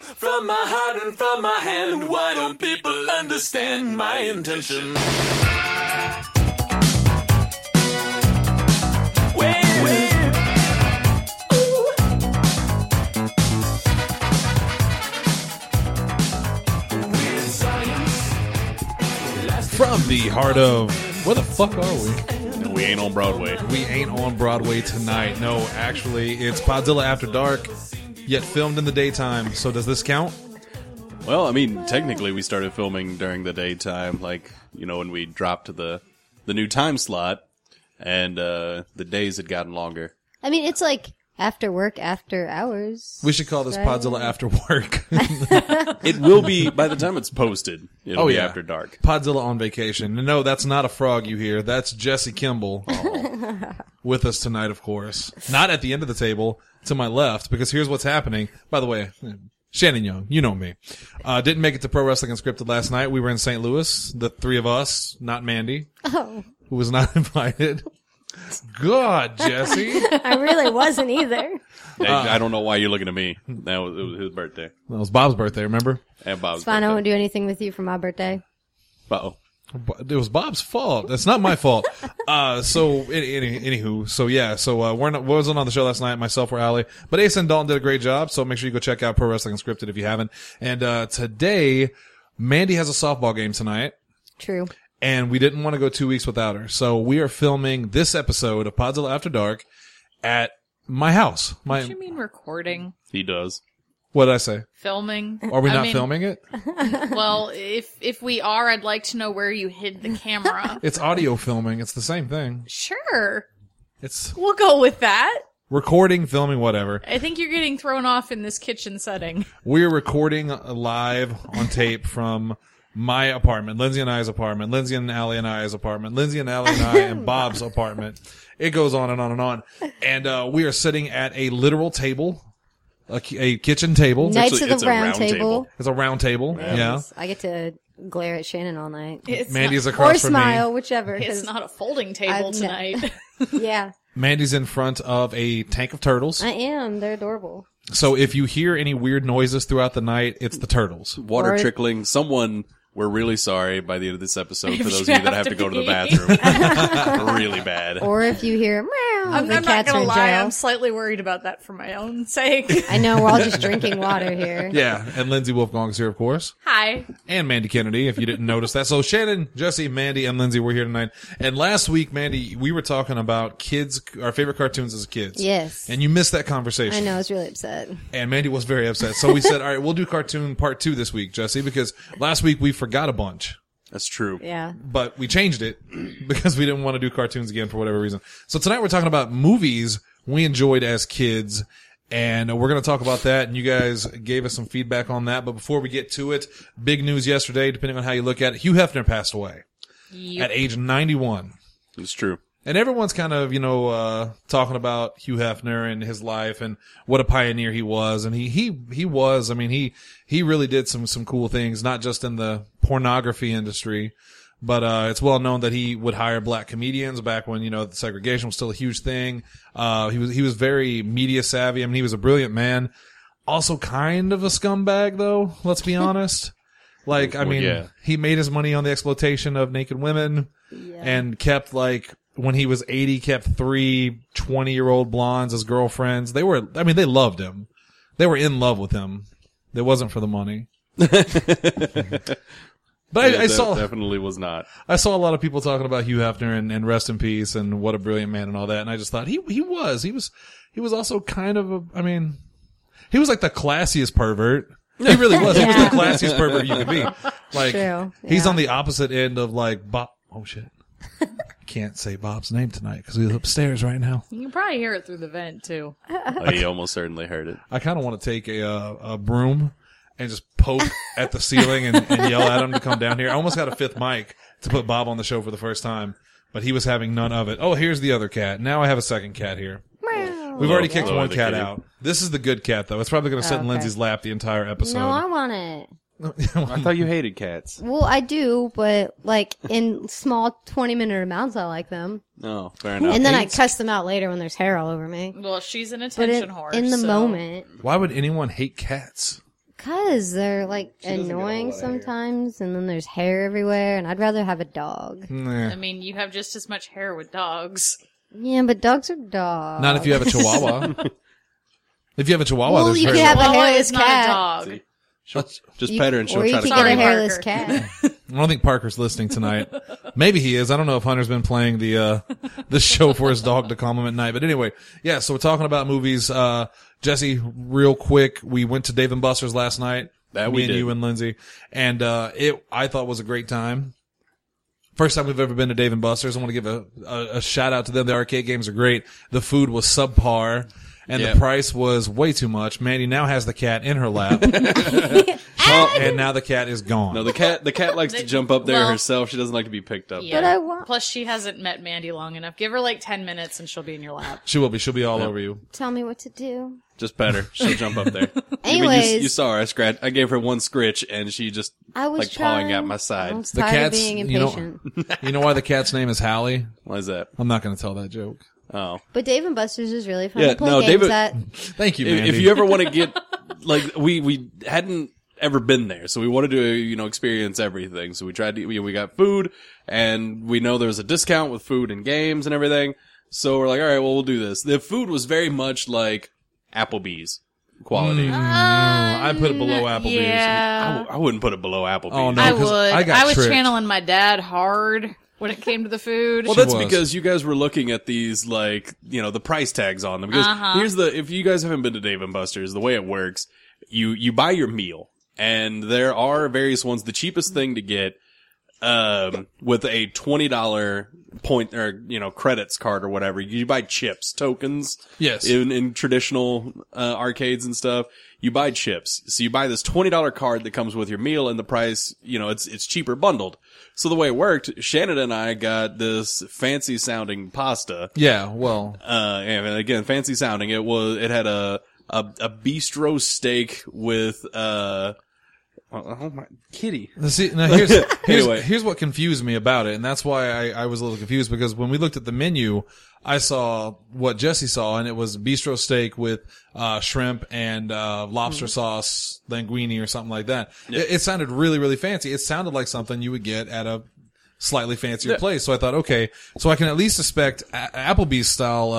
from my heart and from my hand. Why don't people understand my intention? From the heart of... Where the fuck are we? We ain't on Broadway. We ain't on Broadway tonight. No, actually, it's Podzilla After Dark, yet filmed in the daytime. So does this count? Well, I mean, technically we started filming during the daytime, like, you know, when we dropped to the new time slot, and the days had gotten longer. I mean, it's like after work, after hours. We should call this Podzilla After Work. It will be, by the time it's posted, it'll be after dark. Podzilla on vacation. No, that's not a frog you hear. That's Jesse Kimball with us tonight, of course. Not at the end of the table, to my left, because here's what's happening. By the way, Shannon Young, you know me. Didn't make it to Pro Wrestling Unscripted last night. We were in St. Louis, the three of us, not Mandy, who was not invited. God, Jesse. I really wasn't either. Hey, I don't know why you're looking at me. It was his birthday. That was Bob's birthday, remember? And Bob's It's fine, birthday. I won't do anything with you for my birthday. Uh-oh. It was Bob's fault. That's not my fault. Anywho, wasn't on the show last night. Myself or Allie, but Ace and Dalton did a great job. So make sure you go check out Pro Wrestling Unscripted if you haven't. And today, Mandy has a softball game tonight, True. and we didn't want to go 2 weeks without her. So we are filming this episode of Podzilla After Dark at my house. What do you mean recording? He does. What did I say? Filming? Are we I not mean, filming it? Well, if we are, I'd like to know where you hid the camera. It's audio filming. It's the same thing. Sure. It's We'll go with that. recording, filming, whatever. I think you're getting thrown off in this kitchen setting. We're recording live on tape from my apartment, Lindsay and I's apartment, Lindsay and Allie and I's apartment, Lindsay and Allie and I and Bob's apartment. It goes on and on and on. And we are sitting at a literal table, a kitchen table. Knights of it's the a Round round Table. table. It's a round table. Yeah. I get to glare at Shannon all night. It's Mandy's not, across Or from smile, me. whichever. it's 'cause not a folding table I've ne- tonight. Yeah, Mandy's in front of a tank of turtles. I am. They're adorable. So if you hear any weird noises throughout the night, it's the turtles. Water Or- trickling. We're really sorry by the end of this episode for If those of you you that have have to to go to the pee. bathroom. Really bad. Or if you hear meow, I'm the not cats are gonna in lie, jail. I'm slightly worried about that for my own sake. I know, we're all just drinking water here. Yeah. And Lindsay Wolfgong's here, of course. Hi. And Mandy Kennedy, if you didn't notice that. So Shannon, Jesse, Mandy, and Lindsay were here tonight. And last week, Mandy, we were talking about kids, our favorite cartoons as kids. Yes. And you missed that conversation. I know, I was really upset. And Mandy was very upset. So we said, all right, we'll do cartoon part 2 this week, Jesse, because last week we forgot a bunch. That's true. Yeah. But we changed it because we didn't want to do cartoons again for whatever reason. So tonight we're talking about movies we enjoyed as kids. And we're going to talk about that. And you guys gave us some feedback on that. But before we get to it, big news yesterday, depending on how you look at it, Hugh Hefner passed away at age 91. It's true. And everyone's kind of, talking about Hugh Hefner and his life and what a pioneer he was. And he was, I mean, he really did some cool things, not just in the pornography industry, but, it's well known that he would hire black comedians back when, the segregation was still a huge thing. He was very media savvy. I mean, he was a brilliant man. Also kind of a scumbag though, let's be honest. Like, I mean, yeah. He made his money on the exploitation of naked women and kept when he was 80, kept 3 20-year-old blondes as girlfriends. They loved him. They were in love with him. It wasn't for the money. But Yeah, I that saw definitely was not. I saw a lot of people talking about Hugh Hefner and rest in peace and what a brilliant man and all that. And I just thought he was also kind of he was like the classiest pervert. He really was. He was the classiest pervert you could be. Like, True. he's Yeah. on the opposite end of like Bob. Oh shit. Can't say Bob's name tonight because he's upstairs right now. You can probably hear it through the vent, too. He almost certainly heard it. I kind of want to take a broom and just poke at the ceiling and yell at him to come down here. I almost got a 5th mic to put Bob on the show for the first time, but he was having none of it. Oh, here's the other cat. Now I have a second cat here. We've already kicked Hello, one the cat kitty. out. This is the good cat, though. It's probably going to sit in Okay. Lindsay's lap the entire episode. No, I want it. I thought you hated cats. Well, I do, but in small 20-minute amounts, I like them. Oh, fair enough. And then I cuss them out later when there's hair all over me. Well, she's an But attention whore. in the so- moment, Why would anyone hate cats? Because they're like doesn't get a annoying whole lot of hair. sometimes, and then there's hair everywhere, and I'd rather have a dog. Nah. I mean, you have just as much hair with dogs. Yeah, but dogs are dogs. Not if you have a Chihuahua. If you have a Chihuahua, Well, there's you hair. could have a Chihuahua hairless is not cat. a dog. See? Just pet her and she'll Or you try to could call get a you. hairless Parker. cat. I don't think Parker's listening tonight. Maybe he is. I don't know if Hunter's been playing the show for his dog to calm him at night. But anyway, yeah, so we're talking about movies. Jesse, real quick, we went to Dave & Buster's last night. That me we and did. you and Lindsay. And I thought was a great time. First time we've ever been to Dave & Buster's. I want to give a shout out to them. The arcade games are great. The food was subpar. And Yeah. the price was way too much. Mandy now has the cat in her lap. And now the cat is gone. No, the cat likes to jump up there Well- herself. She doesn't like to be picked up. Yeah. But I want. Plus, she hasn't met Mandy long enough. Give her like 10 minutes and she'll be in your lap. She will be. She'll be all over you. Tell me what to do. Just pet her. She'll jump up there. Anyways, you saw her. I gave her one scritch and she just I was like pawing trying. at my I side. was The tired of cat's, being you know- impatient. You know why the cat's name is Hallie? Why is that? I'm not going to tell that joke. Oh. But Dave & Buster's is really fun Yeah, to play no, games David- at. Thank you, Mandy. If you ever want to get, like, we hadn't ever been there, so we wanted to, experience everything. So we tried to, we got food, and we know there was a discount with food and games and everything. So we're like, all right, well, we'll do this. The food was very much like Applebee's quality. I put it below Applebee's. Yeah. I wouldn't put it below Applebee's. Oh, no. I 'cause would. I got was tricked. channeling my dad hard when it came to the food. Well, that's was. because you guys were looking at these, like, the price tags on them. Because if you guys haven't been to Dave & Buster's, the way it works, you buy your meal, and there are various ones. The cheapest thing to get, with a $20 point, or, credits card or whatever, you buy chips, tokens. Yes. In traditional, arcades and stuff. You buy chips. So you buy this $20 card that comes with your meal, and the price, it's cheaper bundled. So the way it worked, Shannon and I got this fancy sounding pasta. Yeah, well, And again, fancy sounding. It had a bistro steak with, oh my, kitty. see, now Anyway. here's what confused me about it, and that's why I was a little confused, because when we looked at the menu, I saw what Jesse saw, and it was bistro steak with shrimp and lobster sauce, linguine, or something like that. It sounded really, really fancy. It sounded like something you would get at a slightly fancier place. So I thought, okay, so I can at least expect Applebee's style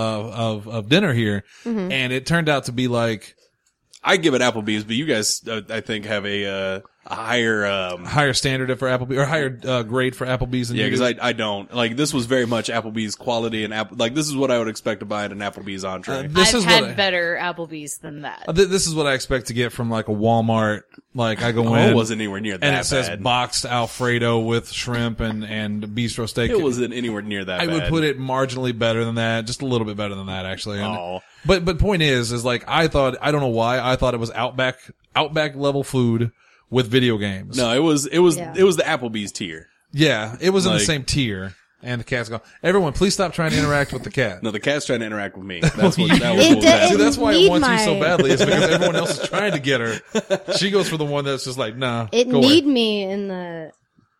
of dinner here, and it turned out to be like I give it Applebee's, but you guys, I think, have a higher, higher standard for Applebee's, or higher grade for Applebee's than yeah, you because do. I don't. Like, this was very much Applebee's quality, and this is what I would expect to buy at an Applebee's entree. This I've is had what better Applebee's than that. this is what I expect to get from like a Walmart. Like I go in, it wasn't anywhere near that and it says bad. boxed Alfredo with shrimp and bistro steak. It wasn't anywhere near that I bad. would put it marginally better than that, just a little bit better than that, actually. And- Oh. But point is like I don't know why I thought it was Outback level food with video games. No, it was Yeah. the Applebee's tier. Yeah, it was in the Like- same tier. And the cat's gone. Everyone, please stop trying to interact with the cat. No, the cat's trying to interact with me. That's what You- that was. It What was does- See, happening. that's why it Need wants you so my- badly. It's because everyone else is trying to get her. She goes for the one that's just like, nah. It go kneed away. me in the.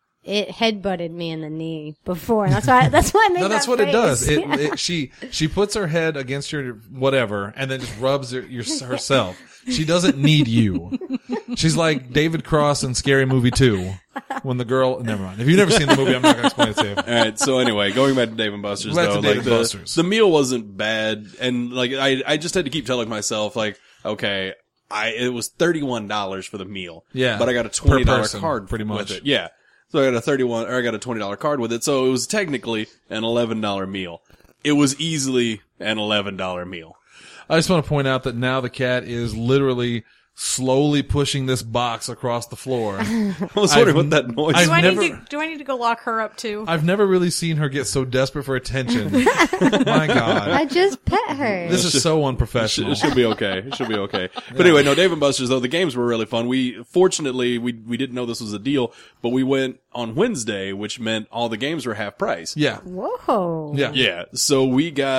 It headbutted me in the knee before, and that's why I made No, that's that what it face. does. She puts her head against your whatever, and then just rubs herself. She doesn't need you. She's like David Cross in Scary Movie 2. When the girl, never mind. If you've never seen the movie, I'm not going to explain it to you. All right. So anyway, going back to Dave & Buster's, Back to though, Dave like & Buster's. the meal wasn't bad, and like I just had to keep telling myself, like, okay, it was $31 for the meal. Yeah. But I got a Per $20 person, card pretty with much. it. Yeah. So I got a $20 card with it. So it was technically an $11 meal. It was easily an $11 meal. I just want to point out that now the cat is literally slowly pushing this box across the floor. I was wondering what that noise I've was. never- Do I need to go lock her up too? I've never really seen her get so desperate for attention. My God. I just pet her. This is so unprofessional. It should be okay. It should be okay. But anyway, no, Dave & Buster's, though, the games were really fun. Fortunately, we didn't know this was a deal, but we went on Wednesday, which meant all the games were half price. Yeah. Whoa. Yeah. Yeah. So we got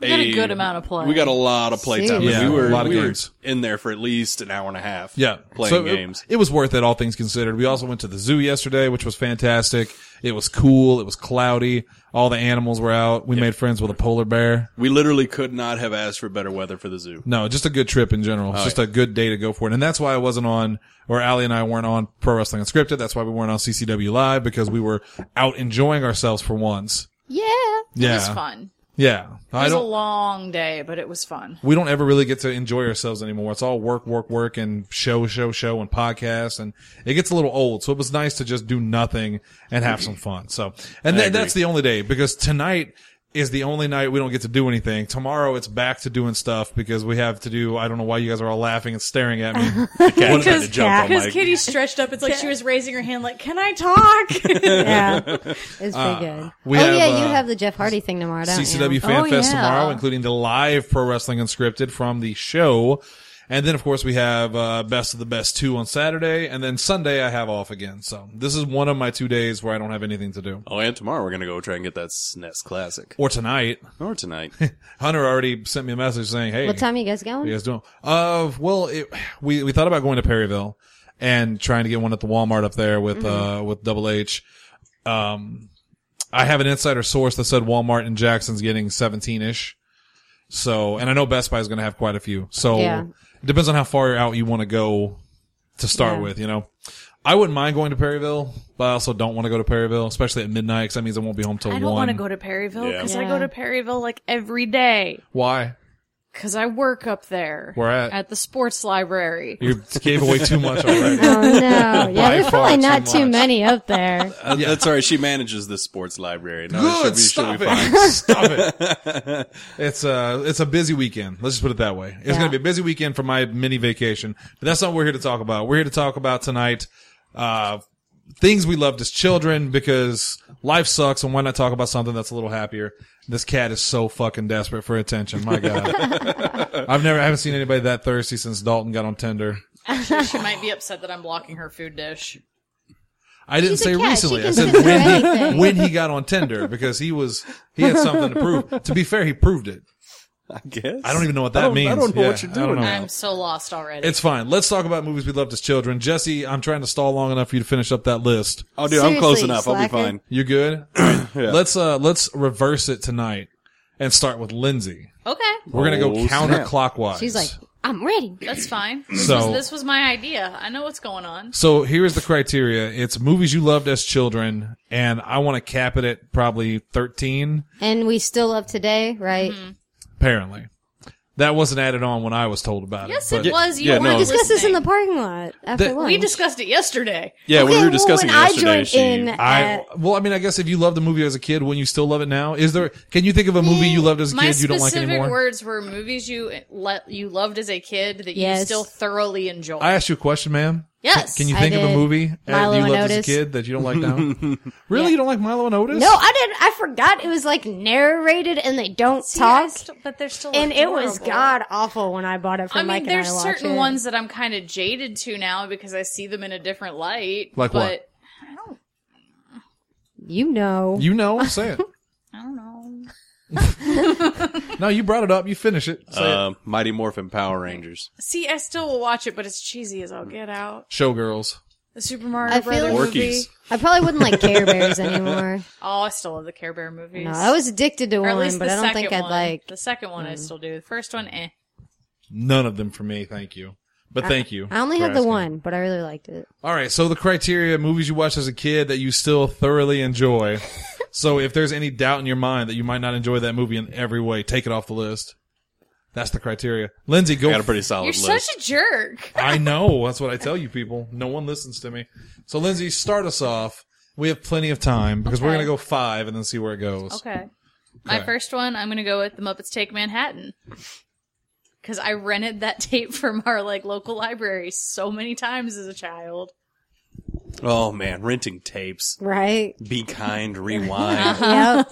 We got a good amount of play. We got a lot of playtime. Yeah, we were a lot of we games. were in there for at least an hour and a half. Yeah. playing So games. It was worth it, all things considered. We also went to the zoo yesterday, which was fantastic. It was cool. It was cloudy. All the animals were out. We made friends with a polar bear. We literally could not have asked for better weather for the zoo. No, just a good trip in general. It's just a good day to go for it. And that's why I wasn't on, or Allie and I weren't on Pro Wrestling Unscripted. That's why we weren't on CCW Live, because we were out enjoying ourselves for once. Yeah. Yeah. It was fun. Yeah. It was a long day, but it was fun. We don't ever really get to enjoy ourselves anymore. It's all work, and show, and podcast, and it gets a little old. So it was nice to just do nothing and have some fun. So, and that's the only day, because tonight is the only night we don't get to do anything. Tomorrow it's back to doing stuff because we have to do, I don't know why you guys are all laughing and staring at me. The cat tried to jump on Because Mike. Kitty stretched up, it's like she was raising her hand like, can I talk? Yeah. It's pretty good. we Oh, have, yeah, you have the Jeff Hardy thing tomorrow, don't CCW you? Fan Oh, Fest yeah. tomorrow, including the live Pro Wrestling Unscripted from the show. And then, of course, we have Best of the Best 2 on Saturday. And then Sunday I have off again. So this is one of my 2 days where I don't have anything to do. Oh, and tomorrow we're going to go try and get that SNES Classic. Or tonight. Or tonight. Hunter already sent me a message saying, hey. What time are you guys What going? are you guys doing? Well, we thought about going to Perryville and trying to get one at the Walmart up there with Double H. I have an insider source that said Walmart in Jackson's getting 17-ish. So, and I know Best Buy is going to have quite a few. So, Yeah. it depends on how far out you want to go to start Yeah. with, you know. I wouldn't mind going to Perryville, but I also don't want to go to Perryville, especially at midnight, because that means I won't be home till 1. I don't want to go to Perryville because I Yeah. go to Perryville like every day. Why? Because I work up there. Where at? At the sports library. You gave away too much already. Oh, no. Yeah, By there's far probably too not too much. many up there. That's all right. She manages this sports library. No, Good, she'll stop be it. fine. Stop it. It's a busy weekend. Let's just put it that way. It's Yeah. going to be a busy weekend for my mini vacation. But that's not what we're here to talk about. We're here to talk about tonight, things we loved as children, because life sucks, and why not talk about something that's a little happier? This cat is so fucking desperate for attention. My God. I haven't seen anybody that thirsty since Dalton got on Tinder. She might be upset that I'm blocking her food dish. I didn't She's a say cat. recently. She I can said censor anything. when he got on Tinder, because he had something to prove. To be fair, he proved it. I guess. I don't even know what that means. I don't know Yeah, what you're I don't doing know. now. I'm so lost already. It's fine. Let's talk about movies we loved as children. Jesse, I'm trying to stall long enough for you to finish up that list. Oh, dude, I'm close Seriously, enough. I'll be slacker. fine. You good? All right. Let's reverse it tonight and start with Lindsay. okay. We're gonna go Oh, snap. counterclockwise. She's like, I'm ready. That's fine. So- This was my idea. I know what's going on. So here's the criteria. It's movies you loved as children, and I want to cap it at probably 13, And we still love today, right? apparently. That wasn't added on when I was told about Yes, it. it was. You yeah, weren't no. We discussed this in the listening. parking lot after That- lunch. We discussed it yesterday. Yeah, Okay, we were discussing well, when yesterday. I joined in, Well, I mean, I guess if you loved a movie as a kid, wouldn't you still love it now? Can you think of a movie you loved as a My kid you don't like specific anymore? words were movies you loved as a kid that you Yes. still thoroughly enjoy. I asked you a question, ma'am. Yes. Can you I think of a did. movie Milo you and loved as a Otis. kid that you don't like now? Really? Yeah. You don't like Milo and Otis? No, I didn't. I forgot it was like narrated and they don't talk. but they're still And it was adorable. god awful when I bought it for I Mike mean, and there's I watched certain it. ones that I'm kind of jaded to now because I see them in a different light. Like but what? I don't. You know. You know? Say it. I don't know. No, you brought it up. You finish it. Say it. Mighty Morphin Power Rangers. See, I still will watch it, but it's cheesy as all get out. Showgirls. The Super Mario I feel Brothers like- movie. Porkies. I probably wouldn't like Care Bears anymore. Oh, I still love the Care Bear movies. No, I was addicted to Or at one, least but the I don't second think I'd one. like. The second one I still do. The first one, None of them for me. Thank you. But thank you. I only for had the asking. one, but I really liked it. All right. So the criteria, movies you watched as a kid that you still thoroughly enjoy. So if there's any doubt in your mind that you might not enjoy that movie in every way, take it off the list. That's the criteria. Lindsay, go. Got a pretty solid You're list. such a jerk. I know. That's what I tell you people. No one listens to me. So Lindsay, start us off. We have plenty of time because we're Okay. going to go 5 and then see where it goes. Okay. My Okay. first one, I'm gonna go with The Muppets Take Manhattan. Cause I rented that tape from our local library so many times as a child. Oh man, renting tapes. Right? Be kind, rewind. Yep.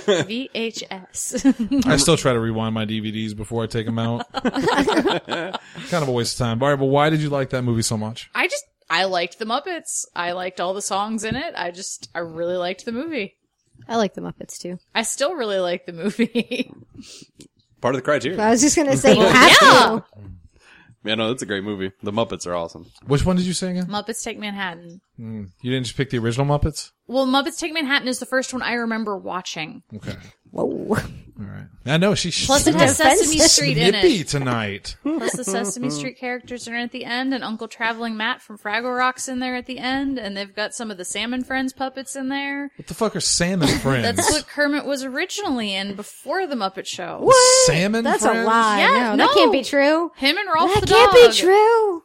VHS. I still try to rewind my DVDs before I take them out. Kind of a waste of time. All right, but why did you like that movie so much? I liked The Muppets. I liked all the songs in it. I really liked the movie. I like the Muppets too. I still really like the movie. Part of the criteria. I was just gonna say you have yeah. to. Yeah, no, that's a great movie. The Muppets are awesome. Which one did you say again? Muppets Take Manhattan. You didn't just pick the original Muppets? Well, Muppets Take Manhattan is the first one I remember watching. Okay. Whoa. All right. I know she's Plus it has Sesame Street in snippy it. tonight. Plus the Sesame Street characters are in at the end, and Uncle Traveling Matt from Fraggle Rock's in there at the end, and they've got some of the Salmon Friends puppets in there. What the fuck are salmon friends? That's what Kermit was originally in before the Muppet Show. What? Salmon That's friends? a lie. Yeah, no, that can't no. be true. Him and Rolf That the can't dog. be true.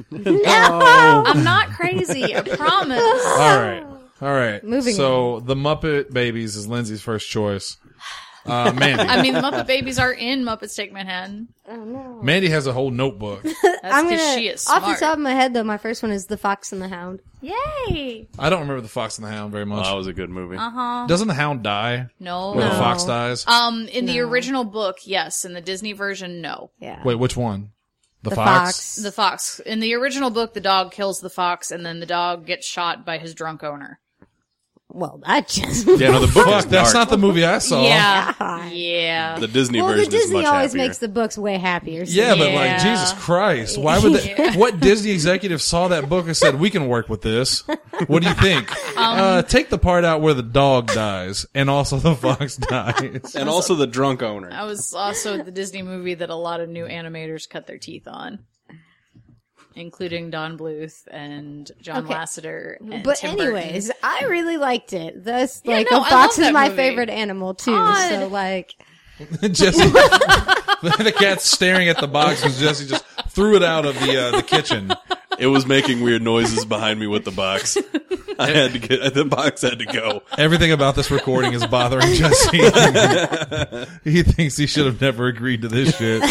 I'm not crazy, I promise. All right. Moving So the Muppet Babies is Lindsay's first choice. Mandy. I mean, the Muppet Babies are in Muppets Take Manhattan. Mandy has a whole notebook. That's I'm because gonna, she is off smart. the top of my head though, my first one is The Fox and the Hound. Yay! I don't remember the Fox and the Hound very Oh, much. that was a good movie. Doesn't the Hound die? No. Or the Fox dies? In the original book, yes. In the Disney version, no. Yeah. Wait, which one? The Fox. The fox. In the original book, the dog kills the fox, and then the dog gets shot by his drunk owner. Well, that just. Yeah, no, the book Fuck, is that's dark. not the movie I saw. Yeah. Yeah. The Disney Well, the version is Disney much always happier. makes the books way happier. So Yeah, but like, Yeah. Jesus Christ. Why would they, what Disney executive saw that book and said, we can work with this? What do you think? Take the part out where the dog dies and also the fox dies. And also the drunk owner. That was also the Disney movie that a lot of new animators cut their teeth on. Including Don Bluth and John Okay. Lasseter and But Tim Burton. anyways, I really liked it. Thus, Yeah, like, no, a I fox love is that my movie. favorite animal too. God. So, like, Jesse, the cat's staring at the box because Jesse just threw it out of the kitchen. It was making weird noises behind me with the box. I had to get, the box had to go. Everything about this recording is bothering Jesse. He thinks he should have never agreed to this shit.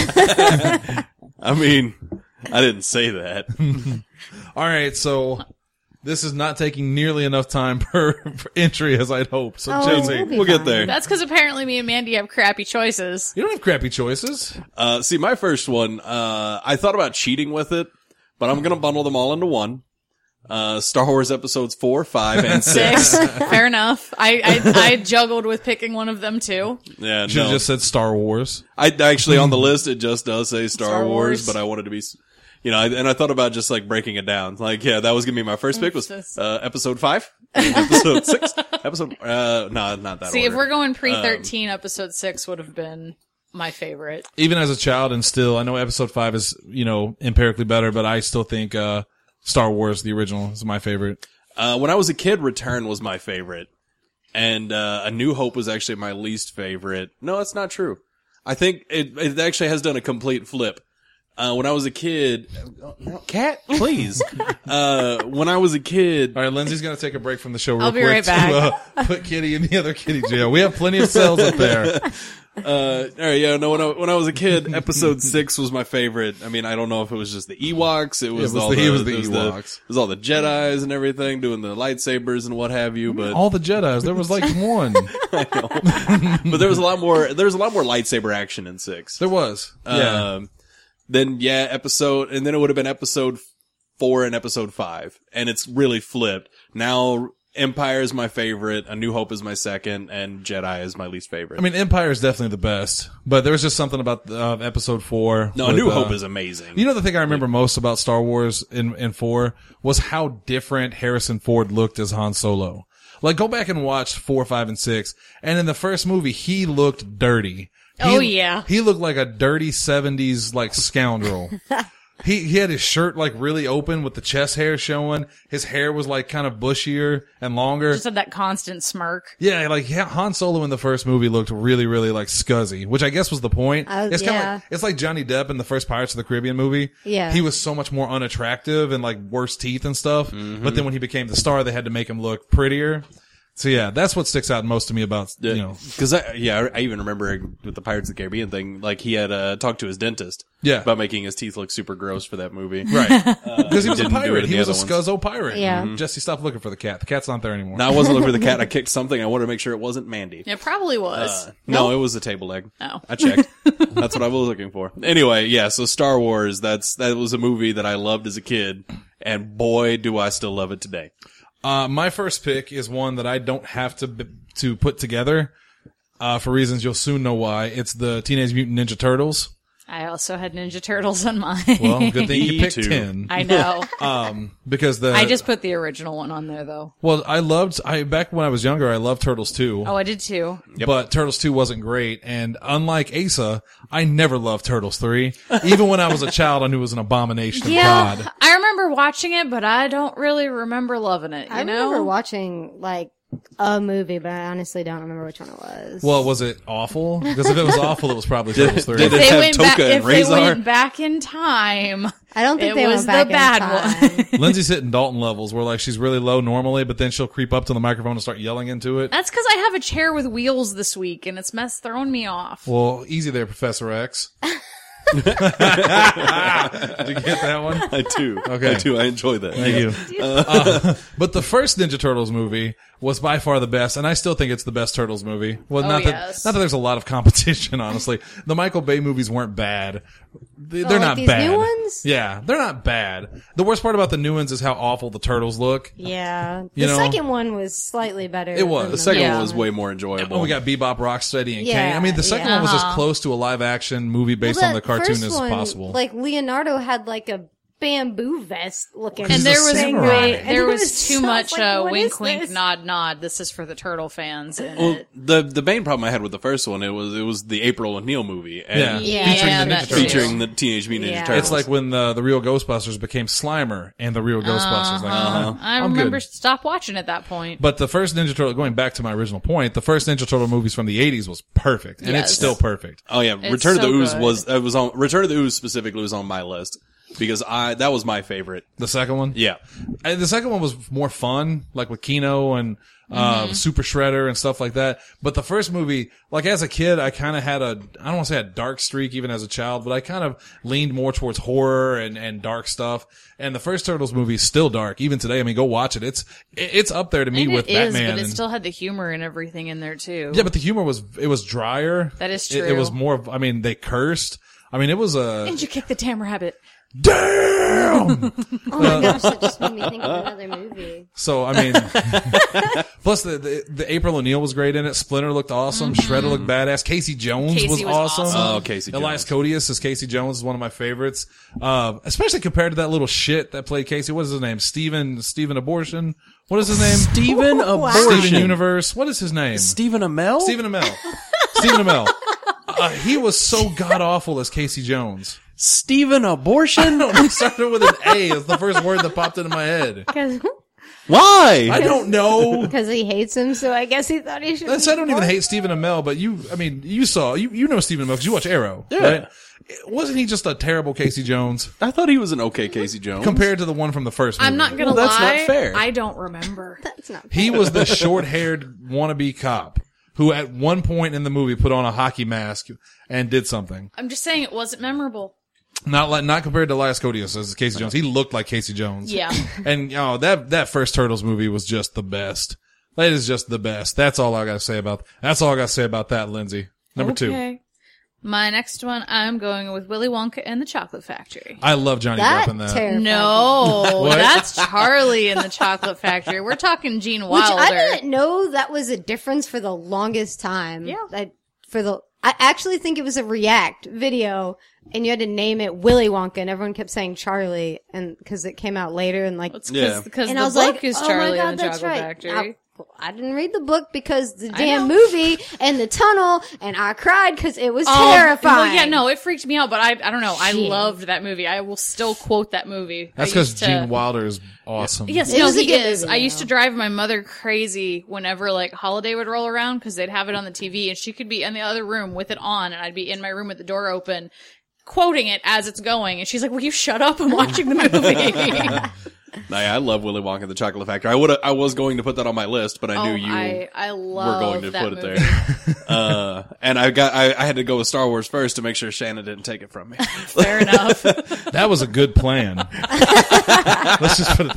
I mean, I didn't say that. All right, so this is not taking nearly enough time per entry as I'd hoped. So, Jesse, be We'll get fine. there. That's because apparently me and Mandy have crappy choices. you don't have crappy choices. See, my first one, I thought about cheating with it, but I'm gonna bundle them all into one. Star Wars episodes 4, 5, and 6. Fair enough. I juggled with picking one of them too. Yeah, Should have no. just said Star Wars. I actually on the list it just does say Star Star Wars, Wars. but I wanted to be, you know, and I thought about just like breaking it down. Like, yeah, that was gonna be my first pick was episode 5, and episode 6, episode no, not that. See, order. if we're going pre-13, episode 6 would have been my favorite. Even as a child, and still, I know episode 5 is, you know, empirically better, but I still think Star Wars, the original, is my favorite. When I was a kid, Return was my favorite, and A New Hope was actually my least favorite. No, that's not true. I think it actually has done a complete flip. When I was a kid, cat, please. When I was a kid, All right, Lindsay's going to take a break from the show real I'll be quick right back. to put Kitty in the other kitty jail. We have plenty of cells up there. all right, yeah, no, when I was a kid, episode 6 was my favorite. I mean, I don't know if it was just the Ewoks, it was all the Ewoks. it was all the Jedis and everything doing the lightsabers and what have you, but All the Jedis. There was like one. but there was a lot more lightsaber action in 6. There was. Yeah. Then episode, and then it would have been episode 4 and episode 5, and it's really flipped. Now Empire is my favorite, A New Hope is my second, and Jedi is my least favorite. I mean, Empire is definitely the best, but there was just something about episode 4. no, A with, New Hope is amazing. You know, the thing I remember most about Star Wars in 4 was how different Harrison Ford looked as Han Solo. Like, go back and watch 4, 5, and 6, and in the first movie, he looked dirty. He looked like a dirty 70s, like, scoundrel. He had his shirt, like, really open with the chest hair showing. His hair was, like, kind of bushier and longer. Just had that constant smirk. Yeah, like Han Solo in the first movie looked really, really like scuzzy, which I guess was the point. It's kind of yeah. like, it's like Johnny Depp in the first Pirates of the Caribbean movie. Yeah. He was so much more unattractive and like worse teeth and stuff. But then when he became the star, they had to make him look prettier. So yeah, that's what sticks out most to me about, you know. Because I even remember with the Pirates of the Caribbean thing, like he had talked to his dentist, Yeah. about making his teeth look super gross for that movie. Right. Because he was a didn't do it pirate. in He the was a other ones. scuzzo pirate. Yeah. Jesse, stop looking for the cat. The cat's not there anymore. Now I wasn't looking for the cat. I kicked something. I wanted to make sure it wasn't Mandy. It probably was. No, it was a table leg. Oh. I checked. That's what I was looking for. Anyway, yeah, so Star Wars, that was a movie that I loved as a kid, and boy, do I still love it today. My first pick is one that I don't have to put together. for reasons you'll soon know why. It's the Teenage Mutant Ninja Turtles. I also had Ninja Turtles on mine. Well, good thing you Me picked too. 10. I know. Because I just put the original one on there, though. well, back when I was younger, I loved Turtles 2. Oh, I did too. But Turtles 2 wasn't great. And unlike Asa, I never loved Turtles 3. Even when I was a child, I knew it was an abomination of God. I remember watching it, but I don't really remember loving it. I remember watching like a movie, but I honestly don't remember which one it was. Well, was it awful? Because if it was awful, it was probably Turtles 3. did it- They have went Toka back, and if they Razor? went back in time, I don't think it they was went the back bad in time. one. Lindsay's hitting Dalton levels where like she's really low normally, but then she'll creep up to the microphone and start yelling into it. That's because I have a chair with wheels this week, and it's throwing me off. Well, easy there, Professor X. Did you get that one? I do. Okay. I do. I enjoy that. Thank you. But the first Ninja Turtles movie was by far the best, and I still think it's the best Turtles movie. Well, not yes. that there's a lot of competition, honestly. The Michael Bay movies weren't bad. They're like not these bad. new ones? Yeah, they're not bad. The worst part about the new ones is how awful the turtles look. Yeah. You The know? second one was slightly better. It was. than The second Yeah. one was way more enjoyable. Oh, we got Bebop, Rocksteady, and Yeah, Kane. I mean, the second yeah. one was as close to a live action movie based on the That cartoon first as one, possible. Like Leonardo had like a bamboo vest looking. He's And a there was samurai. way, And there it was was too so- much like, what wink, is wink, this? nod, nod. This is for the turtle fans. In Well, it. the main problem I had with the first one, it was the April O'Neil movie. And Yeah. Yeah, Featuring the Ninja that Turtles. featuring the Teenage Mutant Yeah. Ninja Turtles. It's like when the real Ghostbusters became Slimer and the real Ghostbusters. Like, I I'm remember good. stop watching at that point. But the first Ninja Turtle, going back to my original point, the first Ninja Turtle movies from the 80s was perfect. And it's Yes. still perfect. Oh yeah, It's Return of the so Ooze good. was on Return of the Ooze specifically was on my list because that was my favorite. The second one? Yeah. And the second one was more fun, like with Kino and Mm-hmm. Super Shredder and stuff like that. But the first movie, like as a kid, I kind of had I don't want to say a dark streak even as a child, but I kind of leaned more towards horror and dark stuff. And the first Turtles movie is still dark. Even today, I mean, go watch it. It's up there to me And with it is, Batman. but it and- still had the humor and everything in there too. yeah, but the humor was drier. That is It true. was more of, I mean, they cursed. I mean, it was a, Did you kick the Tam Rabbit? damn! Oh my gosh, that just made me think of another movie. So, I mean, plus the April O'Neil was great in it. Splinter looked awesome. Shredder looked badass. Casey Jones Casey was was awesome. awesome. Oh, Casey Jones. Elias Codius as Casey Jones is one of my favorites. Especially compared to that little shit that played Casey. What is his name? Steven Abortion. What is his name? Steven Steven Universe. What is his name? Steven Amell? Stephen Amell. Stephen Amell. He was so god awful as Casey Jones. Steven Abortion? It started with an A. It's the first word that popped into my head. Why? I don't know. Because he hates him, so I guess he thought he should. I don't even hate Stephen Amell, but you know Stephen Amell because you watch Arrow. Yeah. Right? Wasn't he just a terrible Casey Jones I thought he was an okay Casey Jones. compared to the one from the first movie? I'm not gonna Well, that's lie. not fair. I don't remember. That's not. He was the short-haired wannabe cop who at one point in the movie put on a hockey mask and did something. I'm just saying it wasn't memorable. Not compared to Elias Codius as Casey Jones. He looked like Casey Jones. Yeah. And that first Turtles movie was just the best. That is just the best. That's all I got to say about that, Lindsay. Number 2. Okay. My next one, I'm going with Willy Wonka and the Chocolate Factory. I love Johnny That Depp in that. terrified me. No, What? that's Charlie in the Chocolate Factory. We're talking Gene Which Wilder. I didn't know that was a difference for the longest time. Yeah. I actually think it was a React video, and you had to name it Willy Wonka, and everyone kept saying Charlie, and because it came out later, and like, It's Yeah. because and the I was book like, is oh Charlie my God, and the that's Chocolate right. Factory. I didn't read the book because the know. damn movie and the tunnel, and I cried because it was Oh, terrifying. Well, yeah, no, it freaked me out, but I don't know. I Shit. loved that movie. I will still quote that movie. That's I because used to- Gene Wilder is awesome. Yes, It no, was a he good is. movie, I used to though. drive my mother crazy whenever like holiday would roll around because they'd have it on the TV and she could be in the other room with it on and I'd be in my room with the door open quoting it as it's going and she's like, will you shut up? I'm watching the movie. I love Willy Wonka and the Chocolate Factory. I was going to put that on my list, but I knew you I love were going to that put it movie. there. And I had to go with Star Wars first to make sure Shannon didn't take it from me. Fair enough. That was a good plan. Let's just put it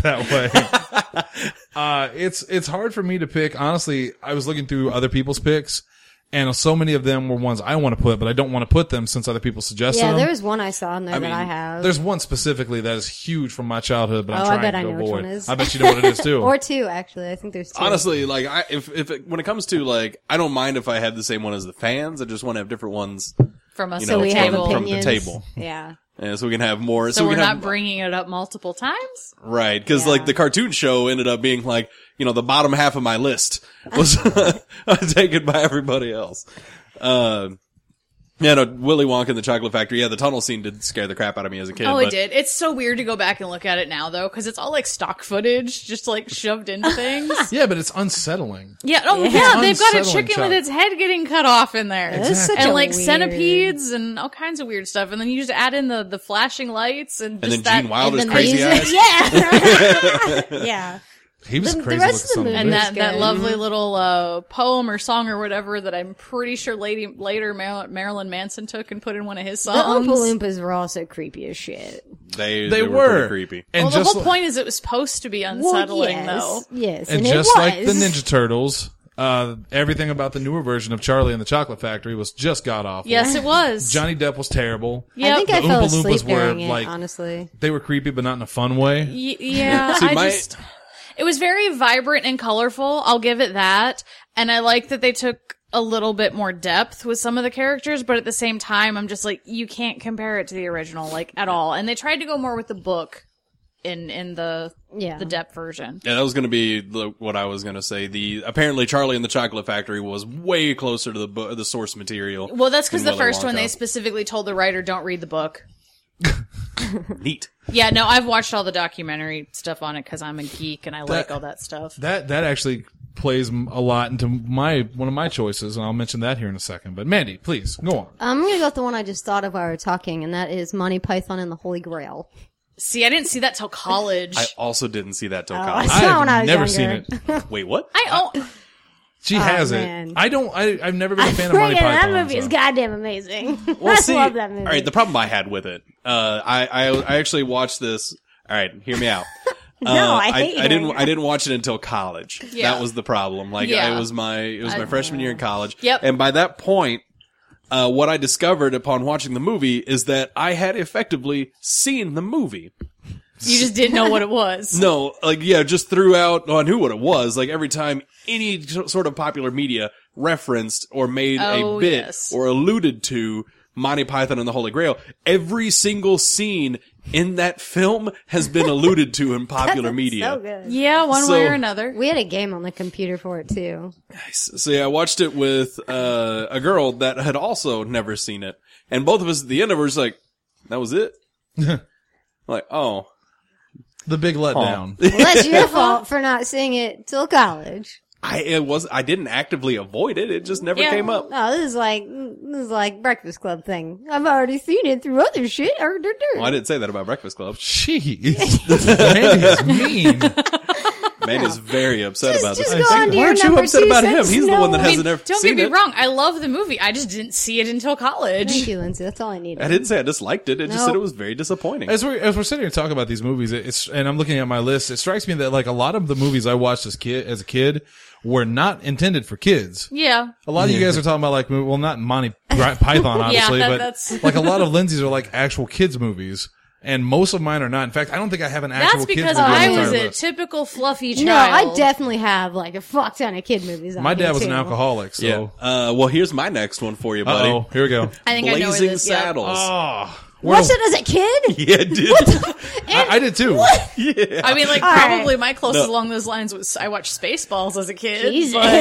that way. It's hard for me to pick. Honestly, I was looking through other people's picks, And so many of them were ones I want to put, but I don't want to put them since other people suggested Yeah, them. there was one I saw in there that I have. There's one specifically that is huge from my childhood, but I'm Oh, I trying bet to I know which avoid. one it is. I bet you know what it is too. Or two, actually. I think there's two. Honestly, like when it comes to like, I don't mind if I have the same one as the fans. I just want to have different ones, From us you so know, we have from the opinions. table. Yeah. And so we can have more. So we we're can not have, bringing it up multiple times? right? Because Yeah. like the cartoon show ended up being like, you know, the bottom half of my list was taken by everybody else. Yeah, no, Willy Wonka and the Chocolate Factory. Yeah, the tunnel scene did scare the crap out of me as a kid. Oh, but it did. It's so weird to go back and look at it now, though, because it's all like stock footage, just like shoved into things. Yeah, but it's unsettling. Yeah. Oh, Yeah. yeah. They've got a Unsettling chicken shot. with its head getting cut off in there. That's such And a like weird- centipedes and all kinds of weird stuff. And then you just add in the flashing lights and and just then Gene that. Wilder's And the crazy music. Yeah. eyes. Yeah. He was The crazy. rest looking of the son of a movie- And bitch. that good. lovely little poem or song or whatever that I'm pretty sure later Marilyn Manson took and put in one of his The songs. Oompa Loompas were also creepy as shit. They They were were pretty creepy. And Well, the just whole point is it was supposed to be Well, unsettling, yes, though. Yes. and it just like was. the Ninja Turtles, everything about the newer version of Charlie and the Chocolate Factory was just god awful. Yes, it was. Johnny Depp was terrible. Yep. I think The I fell Oompa asleep Loompas were, during it, like- honestly. They were creepy, but not in a fun way. Yeah, See, it was very vibrant and colorful. I'll give it that. And I like that they took a little bit more depth with some of the characters, but at the same time, I'm just like, you can't compare it to the original, like, at all. And they tried to go more with the book in the depth version. Yeah, that was going to be what I was going to say. Apparently Charlie and the Chocolate Factory was way closer to the source material. Well, that's because than the Willy first one, Wonka. they specifically told the writer, don't read the book. Neat. Yeah, no, I've watched all the documentary stuff on it because I'm a geek and I like all that stuff. That actually plays a lot into one of my choices, and I'll mention that here in a second. But Mandy, please go on. I'm gonna go with the one I just thought of while we were talking, and that is Monty Python and the Holy Grail. See, I didn't see that till college. I also didn't see that till I college. saw it when I I've was never seen younger. it. Wait, what? She has man. it. I don't. I've never been a fan of Monty Python. That movie is so. goddamn amazing. Well, I see, love that movie. all right, the problem I had with it, I actually watched this. All right, hear me out. No, I hate I didn't. hearing I didn't watch it until college. Yeah. That was the problem. Like, Yeah. it was my freshman year in college. Yep. And by that point, what I discovered upon watching the movie is that I had effectively seen the movie. You just didn't know what it was. No, like, yeah, just threw out, I knew what it was. Like, every time any sort of popular media referenced or made Oh, a bit yes. or alluded to Monty Python and the Holy Grail, every single scene in that film has been alluded to in popular media. So good. Yeah, one So- way or another. We had a game on the computer for it too. So yeah, I watched it with a girl that had also never seen it. And both of us at the end of it were just like, that was it? Like, oh. The big letdown. Well, that's your fault for not seeing it till college. I didn't actively avoid it. It just never Yeah. came up. Oh, this is like Breakfast Club thing. I've already seen it through other shit. Well, I didn't say that about Breakfast Club. Jeez, Mandy is mean. Man is very upset about just this. go on to Why your aren't you number upset two about him? since He's the one that no- hasn't ever Don't seen get me it. wrong. I love the movie. I just didn't see it until college. Thank you, Lindsay. That's all I needed. I didn't say I disliked it. I just No. said it was very disappointing. As we're sitting here talking about these movies, and I'm looking at my list, it strikes me that like a lot of the movies I watched as a kid were not intended for kids. Yeah. A lot of you guys are talking about like, well, not Monty Python, obviously, that- but that's- like a lot of Lindsay's are like actual kids movies, and most of mine are not. In fact, I don't think I have an actual That's kids because movie on I the was entire a list. typical fluffy child. No, I definitely have like a fuck ton of kid movies. My on dad here, was an too. alcoholic, so. Yeah. Well, here's my next one for you, buddy. Uh-oh, here we go. I think I know where Blazing this. Yeah. Saddles. Oh, Watched it as a kid? Yeah, dude. I did too. I mean, like, All probably right. my closest No. along those lines was I watched Spaceballs as a kid. Jesus. but-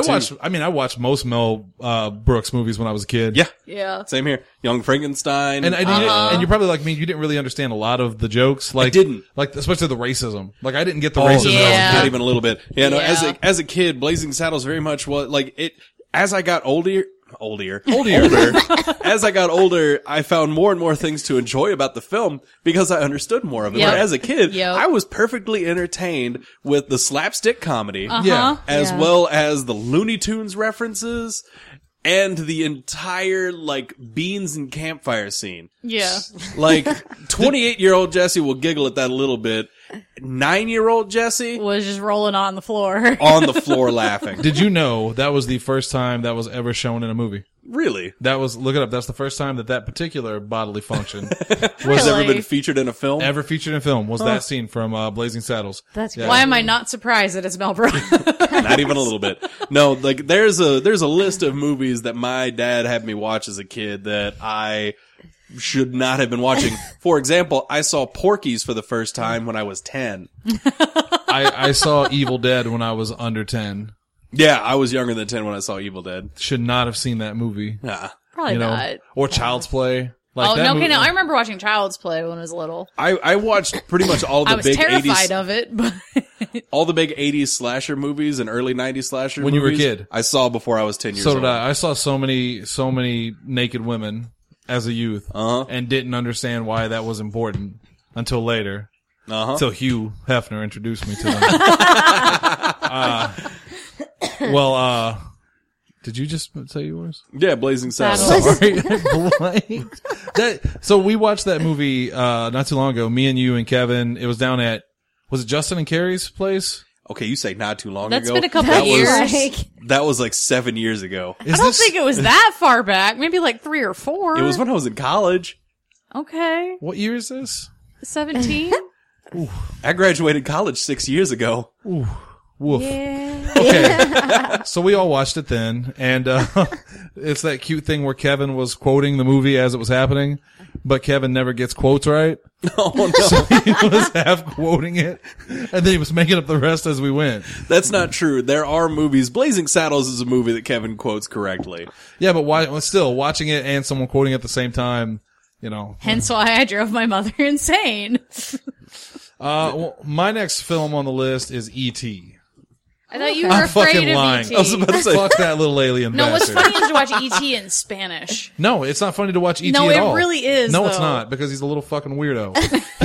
I watched most Mel Brooks movies when I was a kid. Yeah. yeah. Same here. Young Frankenstein. And and you're probably like me. You didn't really understand a lot of the jokes. Like, didn't. Like, especially the racism. Like, I didn't get the racism. yeah. Not even a little bit. Yeah, no, Yeah. as a kid, Blazing Saddles very much was like it. As I got older. As I got older, I found more and more things to enjoy about the film because I understood more of it. Yep. But as a kid, Yep. I was perfectly entertained with the slapstick comedy, Yeah. as Yeah. well as the Looney Tunes references and the entire like beans and campfire scene. Yeah. Like 28-year-old Jesse will giggle at that a little bit. 9-year-old Jesse Was just rolling on the floor. on the floor laughing. Did you know that was the first time that was ever shown in a movie? Really? That was, look it up, that's the first time that particular bodily function Was ever Really? been featured in a film? ever featured in film, was that scene from Blazing Saddles. That's Yeah. Why am I not surprised that it's Mel Brooks? Not even a little bit. No, like there's a list of movies that my dad had me watch as a kid that I should not have been watching. For example, I saw Porky's for the first time when I was 10. I saw Evil Dead when I was under 10. Yeah, I was younger than 10 when I saw Evil Dead. Should not have seen that movie. Nah. Probably You know, not. or Child's Play. Like Oh, that no, okay, movie- no, I remember watching Child's Play when I was little. I watched pretty much all I the was big terrified 80s of it, but all the big 80s slasher movies and early 90s slasher When you were a movies kid. I saw before I was 10 years So old. did I. I saw so many naked women as a youth, and didn't understand why that was important until later. Until Hugh Hefner introduced me to them. Did you just say yours? Yeah, Blazing Saddles. Sorry, blank. So we watched that movie not too long ago. Me and you and Kevin. It was down at, was it Justin and Carrie's place? Okay, you say not too long that's ago. been a couple that years. Was, that was like 7 years ago. Is I don't this- think it was that far back. Maybe like 3 or 4. It was when I was in college. Okay. What year is this? 17? I graduated college 6 years ago. Woof. Yeah. Okay. So we all watched it then, and it's that cute thing where Kevin was quoting the movie as it was happening, but Kevin never gets quotes right. Oh no, So he was half quoting it, and then he was making up the rest as we went. that's not true. There are movies. Blazing Saddles is a movie that Kevin quotes correctly. Yeah, but still watching it and someone quoting it at the same time, you know. Hence why I drove my mother insane. Well, my next film on the list is E.T. I thought you were I'm afraid fucking of lying. E.T. I was about to say, Fuck that little alien No, what's bastard. funny is to watch E.T. in Spanish. No, it's not funny to watch E.T. No, at it all. really is, No, it's though. not, because he's a little fucking weirdo.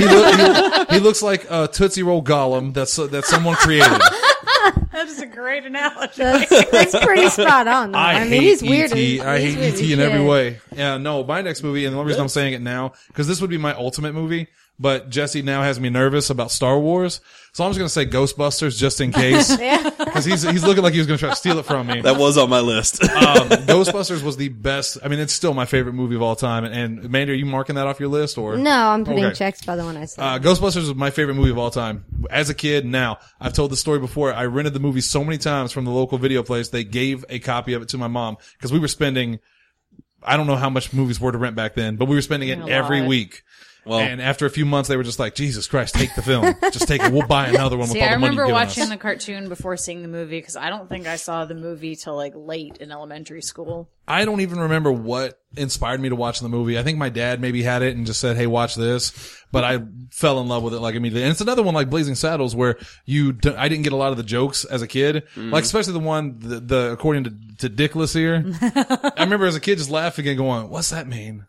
he looks like a Tootsie Roll Gollum that someone created. That is a great analogy. That's pretty spot on. Though. I mean, he's weird. E.T. I He's hate weird E.T. as in every shit. way. Yeah, no, my next movie, and the only reason I'm saying it now, because this would be my ultimate movie, but Jesse now has me nervous about Star Wars, so I'm just gonna say Ghostbusters just in case. Because he's looking like he was gonna try to steal it from me. that was on my list. Ghostbusters was the best. I mean, it's still my favorite movie of all time. And Amanda, are you marking that off your list or? No, I'm putting Okay. checks by the one I said. Ghostbusters was my favorite movie of all time. As a kid, now, I've told the story before, I rented the movie so many times from the local video place, they gave a copy of it to my mom, because we were spending, I don't know how much movies were to rent back then, but we were spending it A every lot. week. Well- And after a few months, they were just like, Jesus Christ, take the film. Just take it. We'll buy another one with See, all I the money remember you've given watching us. the cartoon before seeing the movie because I don't think I saw the movie till like late in elementary school. I don't even remember what inspired me to watch the movie. I think my dad maybe had it and just said, hey, watch this. But I fell in love with it like immediately. And it's another one like Blazing Saddles where I didn't get a lot of the jokes as a kid. Like especially the one, the according to Dickless here. I remember as a kid just laughing and going, what's that mean?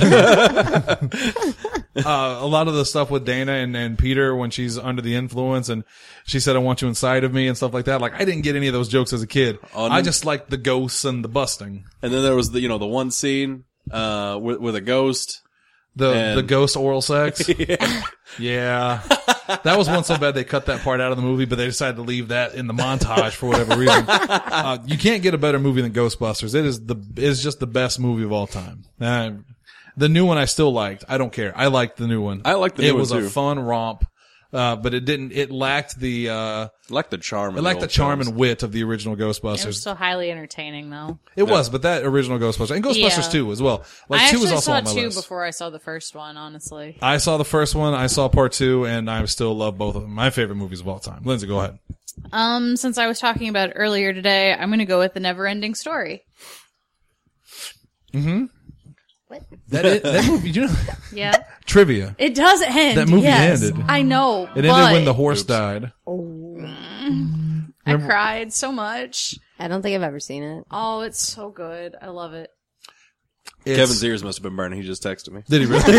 A lot of the stuff with Dana and Peter when she's under the influence and she said, I want you inside of me and stuff like that. Like I didn't get any of those jokes as a kid. I just liked the ghosts and the busting. And then there was the one scene with a ghost. The ghost oral sex. Yeah. That was one so bad they cut that part out of the movie, but they decided to leave that in the montage for whatever reason. You can't get a better movie than Ghostbusters. It's just the best movie of all time. The new one I still liked. I don't care. I liked the new one. I liked the new one, It was too. a fun romp. But it lacked the, I like the charm. it lacked the charm and wit of the original It was Ghostbusters. so highly entertaining though. It was, but that original Ghostbusters, and Ghostbusters Yeah. 2 as well. Like I 2 was actually also saw on my 2 list. before I saw the first one, honestly. I saw the first one, I saw part 2, and I still love both of them. My favorite movies of all time. Lindsay, go ahead. Since I was talking about it earlier today, I'm going to go with The Never-Ending Story. That movie, you know, Yeah. trivia. It does end. That movie yes. ended. I know. It ended when the horse died. I cried so much. I don't think I've ever seen it. Oh, it's so good. I love it. Kevin's ears must have been burning. He just texted me. Did he really?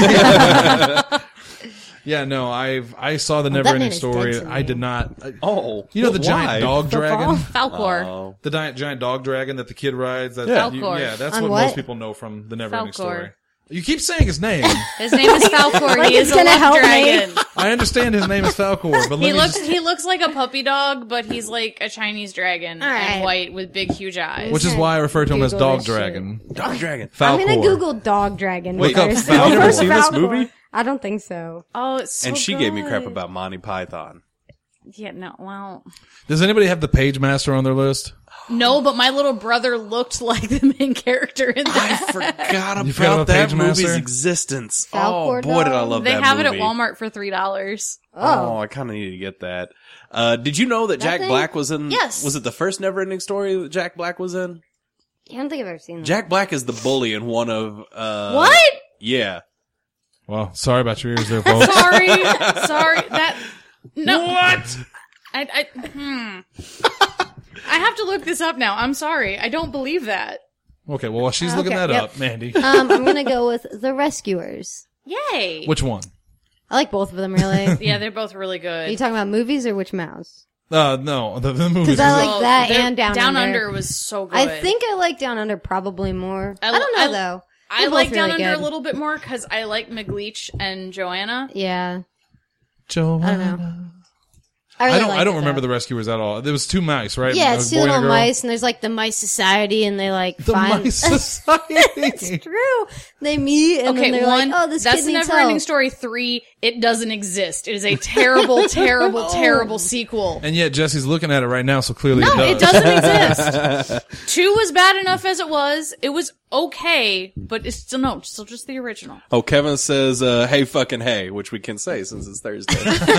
Yeah, no, I saw the that Never Ending man is Story. dead to I me. did not. Oh, You know the why? giant dog dragon? Falkor. Oh. The giant dog dragon that the kid rides? That, Falkor. yeah, that's On what what? most people know from the Never Ending Falkor. Story. You keep saying his name. His name is Falcor. He is it's a gonna love help me. dragon. I understand his name is Falcor, but He let me he looks like a puppy dog, but he's like a Chinese dragon All right. and white with big, huge eyes. which is why I refer to him as Google Dog this shit. Dragon. Dog dragon. Falcor. I'm gonna Google dog dragon. Look up first. Falcor. You've never seen this Falcor. movie? I don't think so. Oh, it's so And she gave me crap good. about Monty Python. Yeah, no, well, Does anybody have the Page Master on their list? no, but my little brother looked like the main character in that. Forgot You forgot about that Page movie's Master? existence. Falcor Oh boy, did I dog? love They that have movie. it at Walmart for $3. Oh, I kind of need to get that. Did you know that Jack thing? Black was in? Yes. Was it the first Neverending Story that Jack Black was in? I don't think I've ever seen that. Jack Black is the bully in one of. What? Yeah. Well, sorry about your ears there, folks. Sorry, that, no. What? I have to look this up now. I'm sorry. I don't believe that. Okay, well, while she's looking Okay, that yep. up, Mandy. I'm gonna go with The Rescuers. Yay. Which one? I like both of them, really. Yeah, they're both really Are you good. talking about movies or Which Mouse? No, the movies. Because I like Well, that they're- and Down Under. was so good. I think I like Down Under probably more. I, I- don't know I- though. I They're like both Down really Under good. a little bit more because I like McLeach and Joanna. Yeah, Joanna. I don't know. really I liked don't it, remember though. the Rescuers at all. There was two mice, right? Yeah, A it's two boy and a little girl. mice, and there's like the Mice Society, and they like The find. Mice Society. It's true. They meet, and Okay, then they're one, like, "Oh, this that's kid the needs Never Ending help." Story 3. It doesn't exist. It is a terrible, terrible, terrible sequel. And yet Jesse's looking at it right now, so clearly No, it it does. doesn't exist. 2 was bad enough as it was. It was okay, but it's still just the original. Oh, Kevin says, "Hey, fucking hey," which we can say since it's Thursday.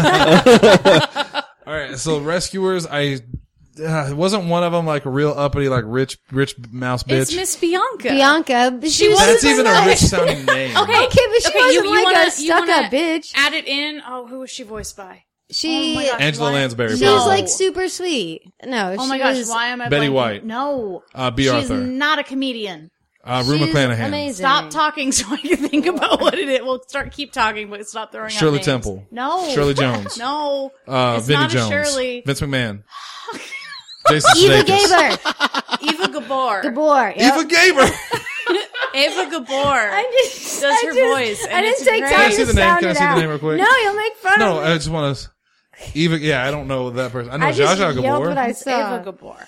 All right, so Rescuers, it wasn't one of them like a real uppity, like rich mouse bitch. It's Miss Bianca. Bianca, but she was- wasn't That's even a like- rich sounding name. Okay, Okay, but she wasn't you like wanna- a you stuck-up wanna bitch. Add it in. Oh, who was she voiced by? She, Oh my gosh, Angela why- Lansbury. she's No. like super sweet. No, Oh she my gosh, was why am I Betty blanking? White. No. B. She's Arthur. not a comedian. Rue she's McClanahan. amazing. Stop talking so I can think about what it is. We'll keep talking, but stop throwing out Shirley names. Temple. No. Shirley Jones. No. It's Vinnie not a Jones. Shirley. Vince McMahon. Jason Eva Sudeikis. Gaber. Eva Gabor. Gabor. Yep. Eva Gaber. Eva Gabor. I just Does her voice, I and didn't it's take great. time Can I to see the name? sound Can I it see the out. name real quick? No, you'll make fun No, of I me. just want to. Eva, yeah, I don't know that person. I know I just Zsa Zsa yelled Gabor. what I Eva saw. Gabor.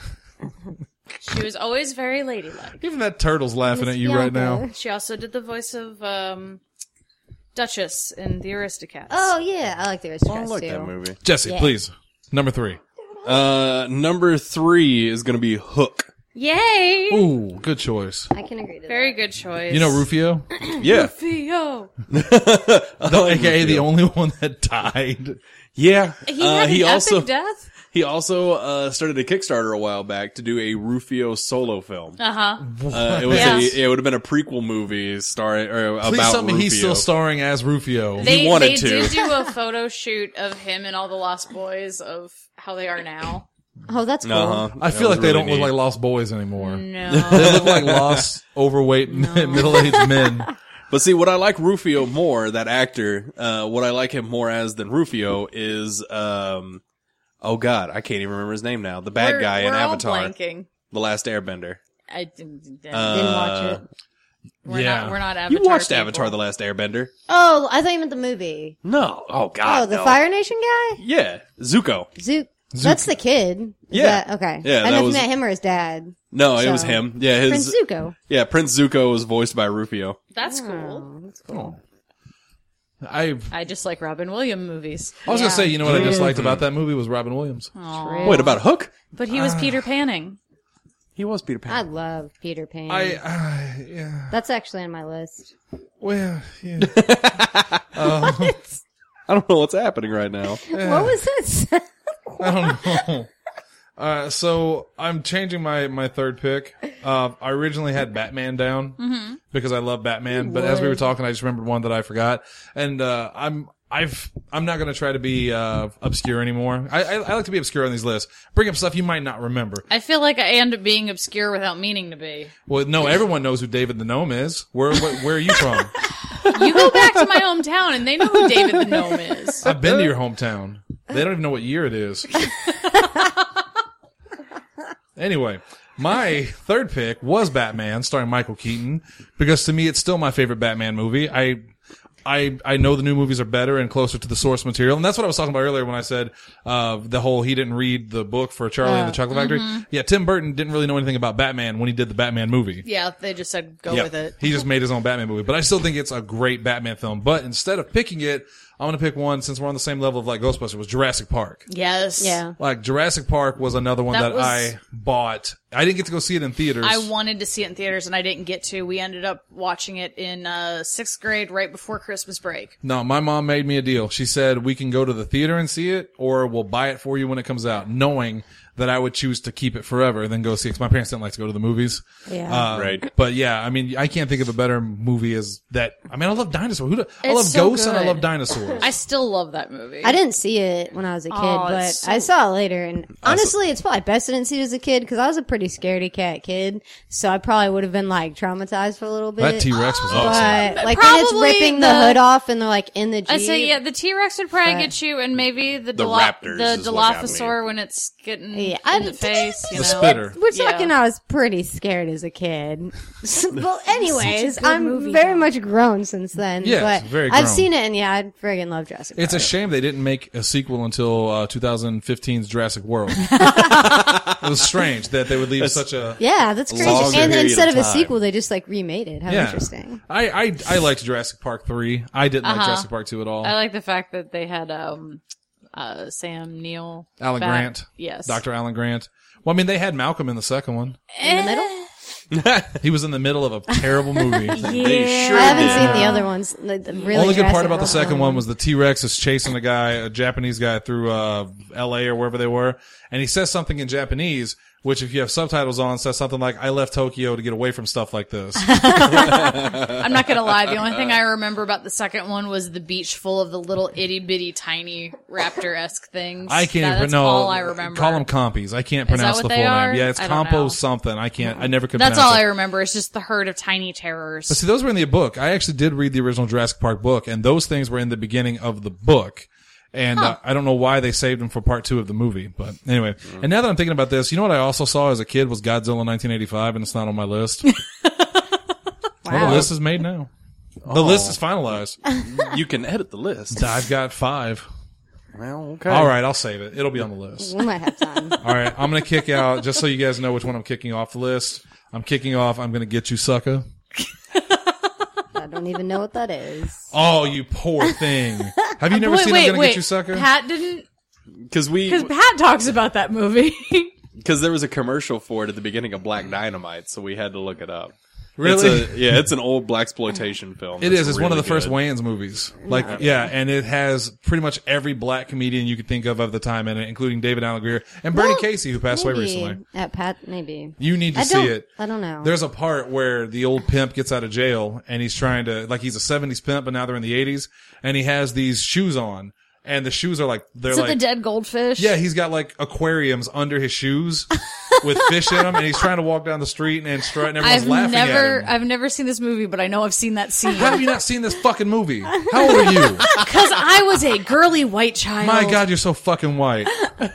She was always very ladylike. Even that turtle's laughing Miss at you right Bianca. now. She also did the voice of Duchess in The Aristocats. Oh yeah, I like the I Aristocats like too. that movie. Jesse, Yeah. please. Number 3. Number 3 is going to be Hook. Yay! Ooh, good choice. I can agree to Very that. good choice. You know Rufio? Yeah. Theo. AKA the only one that died. Yeah. He had an also epic death. he also started a Kickstarter a while back to do a Rufio solo film. Uh-huh. It was Yes. it would have been a prequel movie starring or Please about tell me Rufio. he's still starring as Rufio. They wanted to. did do a photo shoot of him and all the Lost Boys of how they are now. Oh, that's cool. Uh-huh. I That feel was like they really don't look neat. like Lost Boys anymore. No. They look like lost, overweight, middle-aged men. But see, what I like Rufio more, that actor, what I like him more as than Rufio is, oh god, I can't even remember his name now. The bad guy in we're all Avatar, blanking. The Last Airbender. I didn't Didn't watch it. we're not Avatar. You watched people. Avatar: The Last Airbender? Oh, I thought you meant the movie. No. Oh god. Oh, the no. Fire Nation guy? Yeah, Zuko. Zook. That's the kid. Is Yeah. that- okay. Yeah, I that never was- met him or his dad. No, it So, was him. Yeah, Prince his Zuko. yeah, Prince Zuko was voiced by Rufio. That's cool. Oh, that's cool. I I just like Robin Williams movies. was Yeah. gonna say, you know what I disliked about that movie was Robin Williams. Aw. Wait, about Hook? But he was Peter Panning. He was Peter Pan. I love Peter Pan. Yeah. That's actually on my list. Well, yeah. I don't know what's happening right now. What was this? I don't know. So I'm changing my third pick. I originally had Batman down because I love Batman, but as we were talking, I just remembered one that I forgot, and I'm not going to try to be obscure anymore. I like to be obscure on these lists. Bring up stuff you might not remember. I feel like I end up being obscure without meaning to be. Well, no, everyone knows who David the Gnome is. Where are you from? You go back to my hometown and they know who David the Gnome is. I've been to your hometown. They don't even know what year it is. Anyway, My third pick was Batman, starring Michael Keaton, because to me it's still my favorite Batman movie. I know the new movies are better and closer to the source material, and that's what I was talking about earlier when I said the whole he didn't read the book for Charlie and the Chocolate Factory. Yeah, Tim Burton didn't really know anything about Batman when he did the Batman movie. Yeah, they just said go Yep. with it. He just made his own Batman movie, but I still think it's a great Batman film. But instead of picking it, I'm going to pick one since we're on the same level of like Ghostbusters, was Jurassic Park. Yes. Yeah. Like Jurassic Park was another one That that was- I bought. I didn't get to go see it in theaters. I wanted to see it in theaters and I didn't get to. We ended up watching it in 6th grade right before Christmas break. No, my mom made me a deal. She said we can go to the theater and see it, or we'll buy it for you when it comes out, knowing that I would choose to keep it forever than go see it. 'Cause my parents didn't like to go to the movies. Yeah. Right. But yeah, I mean, I can't think of a better movie as that. I mean, I love dinosaurs. I love so ghosts and I good. love dinosaurs. I still love that movie. I didn't see it when I was a kid, Oh, but it's so- I saw it later. And honestly, it's probably best I didn't see it as a kid because I was a pretty scaredy cat kid. So I probably would have been like traumatized for a little bit. That T-Rex was awesome. But like when it's Probably ripping the the- hood off and they're like in the Jeep. I say, yeah, the T-Rex would probably But- get you, and maybe the raptors the is what got me. Dilophosaur when it's getting Yeah, in the face. You The know? spitter. We're Yeah. talking. I was pretty scared as a kid. Well, anyways, good I'm movie, very though. much grown since then. Yes, but very I've grown. seen it, and yeah, I friggin' love Jurassic Park. It's a shame they didn't make a sequel until 2015's Jurassic World. It was strange that they would leave such a Yeah, that's crazy. Longer And period instead of of a time. sequel, they just like remade it. How interesting. I liked Jurassic Park 3. I didn't like Jurassic Park 2 at all. I like the fact that they had Sam Neill, Alan back. Grant. Yes, Dr. Alan Grant. Well, I mean, they had Malcolm in the second one. In the middle? He was in the middle of a terrible movie. They sure I haven't did. seen the other ones. The really Only good part Jurassic about the World second one was the T-Rex is chasing a Japanese guy through LA or wherever they were, and he says something in Japanese, which if you have subtitles on says something like, I left Tokyo to get away from stuff like this. I'm not gonna lie. The only thing I remember about the second one was the beach full of the little itty bitty tiny raptor-esque things. I can't even That's know. all I remember. Call them compies. I can't Is that pronounce what the they full are? name. Yeah, it's I don't know. compo something. I never could That's pronounce all it. I remember. It's just the herd of tiny terrors. But see, those were in the book. I actually did read the original Jurassic Park book, and those things were in the beginning of the book. And I don't know why they saved them for part 2 of the movie, but anyway. And now that I'm thinking about this, you know what I also saw as a kid was Godzilla 1985, and it's not on my list. Well, the list is made now. The list is finalized. You can edit the list. I've got 5. Well, okay. All right, I'll save it. It'll be on the list. We might have time. All right, I'm gonna kick out just so you guys know which one I'm kicking off the list. I'm kicking off. I'm gonna get you, sucker. I don't even know what that is. Oh, you poor thing. Have you never seen I'm gonna get you, sucker? Pat didn't, Because Pat talks about that movie. there was a commercial for it at the beginning of Black Dynamite, so we had to look it up. Really? It's an old blaxploitation film. It is. It's one of the really first good. Wayans movies. Like, yeah, and it has pretty much every black comedian you could think of the time in it, including David Alan Grier and Bernie Well, Casey, who passed away recently. At Pat, maybe. You need to I see don't- it. I don't know. There's a part where the old pimp gets out of jail and he's trying to, like, he's a 70s pimp, but now they're in the 80s, and he has these shoes on, and the shoes are like, they're Is it like, the dead goldfish? yeah, he's got like aquariums under his shoes with fish in them, and he's trying to walk down the street and strut, and everyone's laughing at him. I've never seen this movie, but I know I've seen that scene. How have you not seen this fucking movie? How old are you? Because I was a girly white child. My God, you're so fucking white.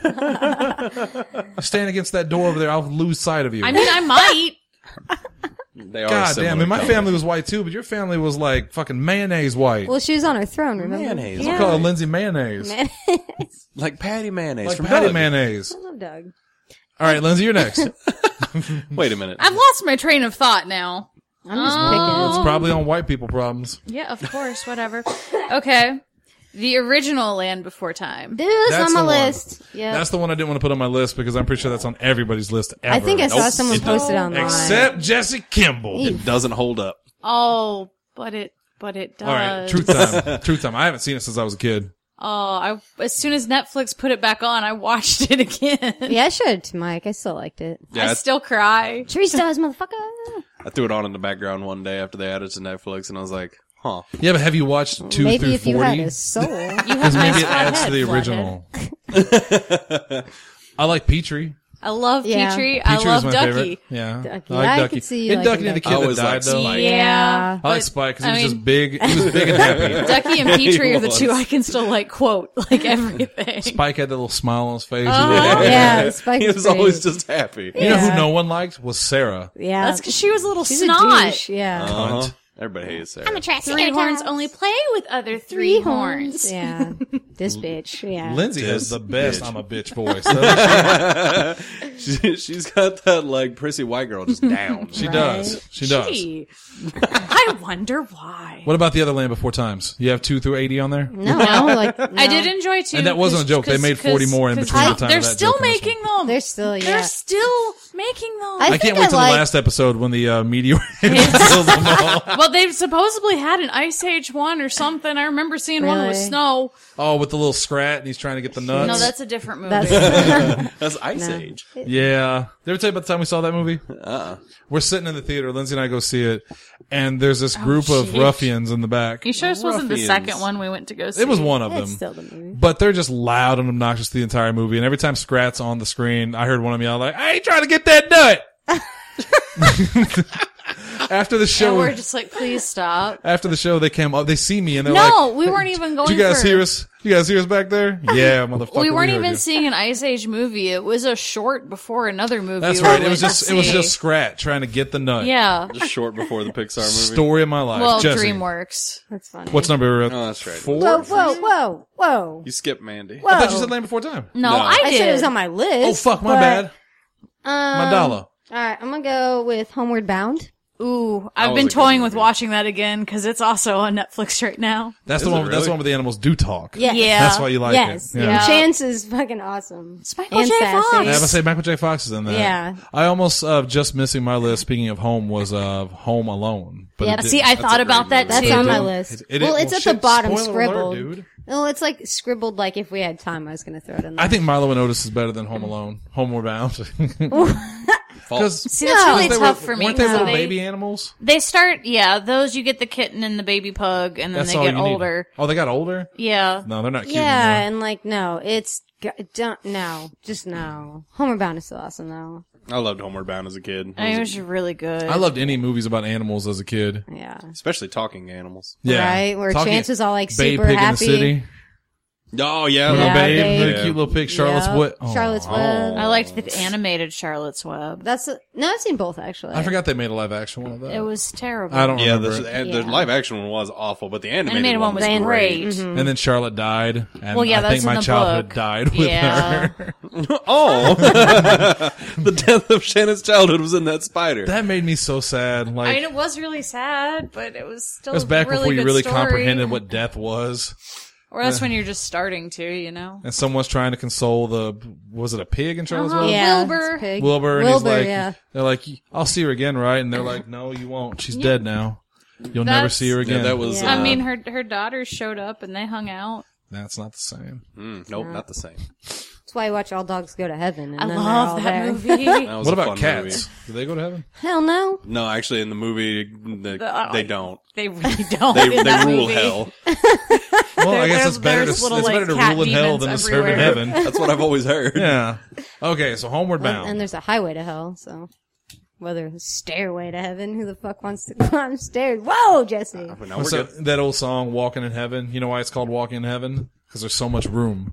Stand against that door over there, I'll lose sight of you. I mean, I might. They are God similar damn, and my colors. family was white too, but your family was like fucking mayonnaise white. Well, she was on her throne, remember? Mayonnaise. I call her Lindsay Mayonnaise. Like Patty Mayonnaise Like from Patty Doug. Mayonnaise. I love Doug. All right, Lindsay, you're next. Wait a minute. I've lost my train of thought now. I'm just picking. It's probably on white people problems. Yeah, of course, whatever. Okay. The original Land Before Time. Dude, that's That's on my the one. list. Yeah. That's the one I didn't want to put on my list because I'm pretty sure that's on everybody's list ever. I think I saw Nope. someone It post it doesn't. online. Except Jesse Kimball. It doesn't hold up. Oh, but it does. All right, truth time. Truth time. I haven't seen it since I was a kid. Oh, as soon as Netflix put it back on, I watched it again. Yeah, I showed it to Mike. I still liked it. Yeah, I still cry. Tree stars, motherfucker. I threw it on in the background one day after they added it to Netflix, and I was like, huh. Yeah, but have you watched 2 Maybe through if you had 40? a soul. You have Because maybe nice it flat adds to head, the flathead. original. I like Petrie. I love Yeah. Petrie. I Petrie was love my Ducky. favorite. Yeah. Ducky. I like I Ducky. could see you And liking Ducky, the Ducky. kid I that always died, liked though. Spike. Yeah. I like but- Spike because he I was mean- just big. He was big and happy. Ducky and Petrie are the was. two I can still like quote like everything. Spike had that little smile on his face. Yeah, Spike He was was great. always just happy. You know who Yeah. no one liked was Sarah. Yeah. That's because she was a little She's a snot. douche. Yeah. Uh-huh. Everybody hates Sarah. Three horns only play with other three horns. Yeah. This bitch. Yeah. Lindsay has This the best bitch. I'm a bitch voice. doesn't She's got that like prissy white girl just down. she does. She does. Gee. I wonder why. What about the other Land Before Times? You have 2 through 80 on there? No, like, no. I did enjoy too. And that wasn't a joke. They made 40 more in between the time They're of that still joke and this making them. They're still, yeah. They're still making them. I can't think wait till the like- last episode when the meteor kills them all. Well, they've supposedly had an Ice Age one or something. I remember seeing one with Really? snow. Oh, with the little scrat and he's trying to get the nuts. No, that's a different movie. That's, That's Ice Age. Yeah. Did I ever tell you about the time we saw that movie? Uh-uh. We're sitting in the theater. Lindsay and I go see it. And there's this group of shit. ruffians in the back. You sure this wasn't the Ruffians. second one we went to go see? It was one of them. it's still the movie. But they're just loud and obnoxious the entire movie. And every time Scrat's on the screen, I heard one of them yell like, I ain't trying to get that nut. After the And show, we're just like, please stop. after the show, they came up, they see me and they're like, No, we weren't even going did you guys for... hear us? You guys hear us back there? Yeah, motherfucker. We weren't heard even you. seeing an Ice Age movie. It was a short before another movie. That's we right. went It was to just see. Scrat trying to get the nut. Yeah. Just short before the Pixar movie. Story of my life. Well, Jesse, DreamWorks. That's funny. what's number Oh, that's right. 4? Whoa, whoa, whoa, whoa. You skipped Mandy. Whoa. I thought you said Land Before Time. No, No. I I did. said it was on my list. Oh, fuck, my but, bad. My dollar. Alright, I'm gonna go with Homeward Bound. Ooh, I've was been a good toying with movie. watching that again because it's also on Netflix right now. That's Is the it one. That's really? the one where the animals do talk. Yes. Yeah. That's why you like Yes. it. Yeah. Chance is fucking awesome. It's Michael And J. sassy. Fox. I have to say, Michael J. Fox is in that. Yeah. I almost just missing my list. Speaking of home, was Home Alone. But Yeah, it See, didn't. I That's thought a about great that movie. too. That's on my Dude, list. it- Well, it's at shit, the bottom spoiler alert, scribbled. dude. No, it's like scribbled like if we had time I was gonna throw it in there. I think Milo and Otis is better than Home Alone. Homeward Bound. False. See, that's No. really They tough were, for me. Weren't they So little they, baby animals? They start, yeah, those you get the kitten and the baby pug, and then That's they all get you need. older. Oh, they got older? Yeah. No, they're not cute yeah, anymore. and like no, it's don't no, just no. Homeward Bound is still awesome though. I loved Homeward Bound as a kid. I mean, it was really good. I loved any movies about animals as a kid. Yeah. Especially talking animals. Yeah. Right? Where Talking- Chance was all like Babe super Pig happy. in the City. Oh, yeah. Little Yeah, babe. Babe. Really cute little pig. Charlotte's Yep. Web. Oh. Charlotte's Web. I liked the animated Charlotte's Web. No, I've seen both actually. I forgot they made a live action one of that. It was terrible. I don't Yeah, remember. the live action one was awful, but the animated, Animated one was was great. And then Charlotte died. And Well, yeah, I that's think my in the childhood book. died with Yeah. her. Oh, the death of Shannon's childhood was in that spider. That made me so sad. I Like, mean, it was really sad, but it was still it was back a really before you good really story. comprehended what death was. Or that's when you're just starting to, you know? And someone's trying to console was it a pig in Charlotte's Uh-huh. Web? yeah, Wilbur. it's pig. Wilbur, and Wilbur, he's like, yeah. they're like, I'll see her again, right? And they're like, no, you won't. She's dead now. You'll never That's- see her again. Yeah, that was. Yeah. I mean, her daughters showed up and they hung out. That's not the same. Nope, not the same. That's why I watch All Dogs Go to Heaven. And I then they're all love that there. movie. That was What a about fun cats? Do they go to heaven? Hell no. Movie. No, actually, in the movie, they don't. They really don't. They in that rule movie. hell. Well, I guess There's- it's better to there's little, it's better to like, cat rule in hell demons than to serve in everywhere. heaven. That's what I've always heard. Yeah. Okay, so Homeward Bound. And there's a highway to hell, so. Whether a stairway to heaven, who the fuck wants to climb stairs? Whoa, Jesse. But now What's we're that, that old song, Walking in Heaven? You know why it's called Walking in Heaven? Because there's so much room.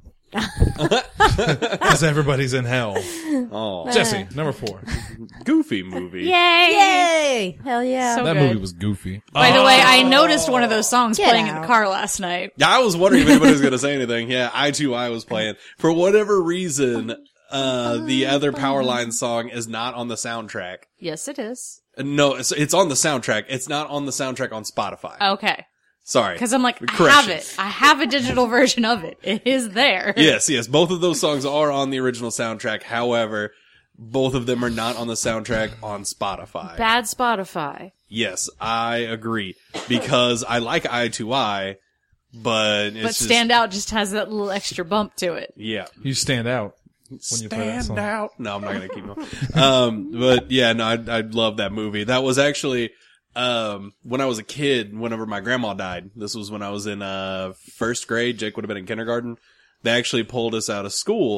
Because everybody's in hell. Oh, Jesse, number 4. goofy movie. Yay! Yay! Hell yeah. So That good. movie was goofy. By the way, I noticed one of those songs Get playing in out. the car last night. Yeah, I was wondering if anybody was going to say anything. Yeah, I2I was playing. For whatever reason, the other Powerline song is not on the soundtrack. Yes, it is. No, it's on the soundtrack. It's not on the soundtrack on Spotify. Okay. Sorry. Because I'm like, I have Corrections. it. I have a digital version of it. It is there. Yes, both of those songs are on the original soundtrack. However, both of them are not on the soundtrack on Spotify. Bad Spotify. Yes, I agree. Because I like I2I, but it's But just, Stand Out just has that little extra bump to it. yeah. You stand out when you play that song. Out. No, I'm not gonna keep going. But yeah, no, I love that movie. That was actually, when I was a kid, whenever my grandma died, this was when I was in, first grade, Jake would have been in kindergarten. They actually pulled us out of school,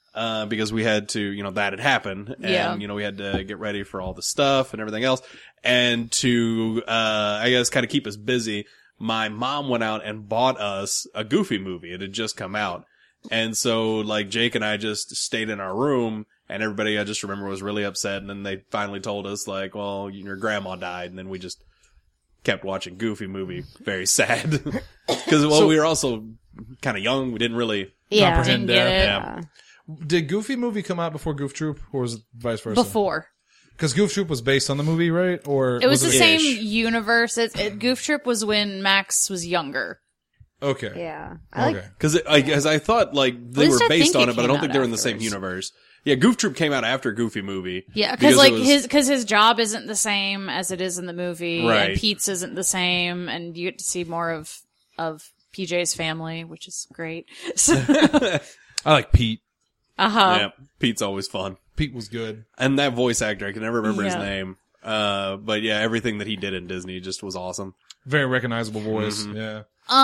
because we had to, that had happened. And, Yeah. we had to get ready for all the stuff and everything else. And to, I guess, kind of keep us busy, my mom went out and bought us a Goofy movie. It had just come out. And so, like, Jake and I just stayed in our room, and everybody, I just remember, was really upset. And then they finally told us, like, well, your grandma died. And then we just kept watching Goofy movie. Very sad. Because, we were also kind of young. We didn't really comprehend Didn't get that. it. Yeah. Did Goofy movie come out before Goof Troop, or was it vice versa? Before. Because Goof Troop was based on the movie, right? Or It was the same Ish. universe. Goof Trip was when Max was younger. Okay. Yeah. I like Okay. Because I thought, like, they least were I based think on it it, but I came don't think out they were in the same afterwards. universe. Yeah, Goof Troop came out after Goofy movie. Yeah, because like it was- his job isn't the same as it is in the movie, Right. and Pete's isn't the same, and you get to see more of PJ's family, which is great. So, I like Pete. Yeah, Pete's always fun. Pete was good. And that voice actor, I can never remember his Yeah. name. But yeah, everything that he did in Disney just was awesome. Very recognizable voice. Yeah.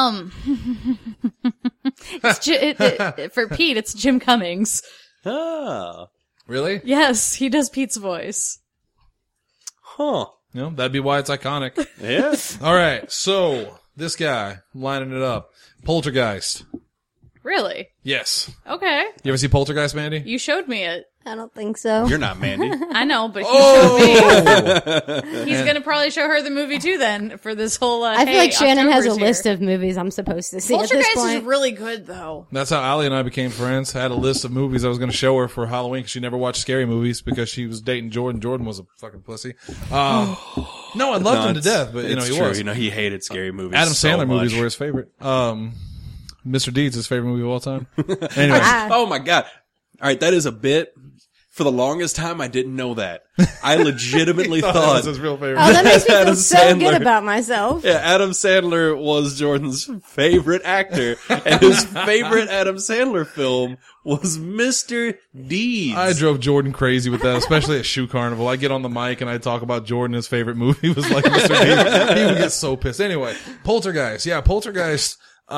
it's for Pete, it's Jim Cummings. Ah. Really? Yes, he does Pete's voice. Huh. That'd be why it's iconic. Yeah. All right. So this guy, lining it up. Poltergeist. Really? Yes. Okay, You ever see Poltergeist, Mandy? you showed me it. I don't think so. You're not Mandy. I know, but he Oh! showed me. He's gonna probably show her the movie too. Then for this whole, I feel like Shannon has a October's here. list of movies I'm supposed to see at this Poltergeist is point. really good though. That's how Allie and I became friends. I had a list of movies I was going to show her for Halloween because she never watched scary movies because she was dating Jordan. Jordan was a fucking pussy. No, I loved him to death, but it's he true. was. He hated scary movies. Adam so Sandler much. movies were his favorite. Mr. Deeds his favorite movie of all time. Anyway, Oh my god. All right, that is a bit. For the longest time, I didn't know that. I legitimately that thought was his real favorite. Oh, that makes me feel Adam so Sandler. good about myself. Yeah, Adam Sandler was Jordan's favorite actor, and his favorite Adam Sandler film was Mr. Deeds. I drove Jordan crazy with that, especially at Shoe Carnival. I get on the mic and I talk about Jordan. His favorite movie was like Mr. Deeds. He would get so pissed. Anyway, Poltergeist. Yeah, Poltergeist.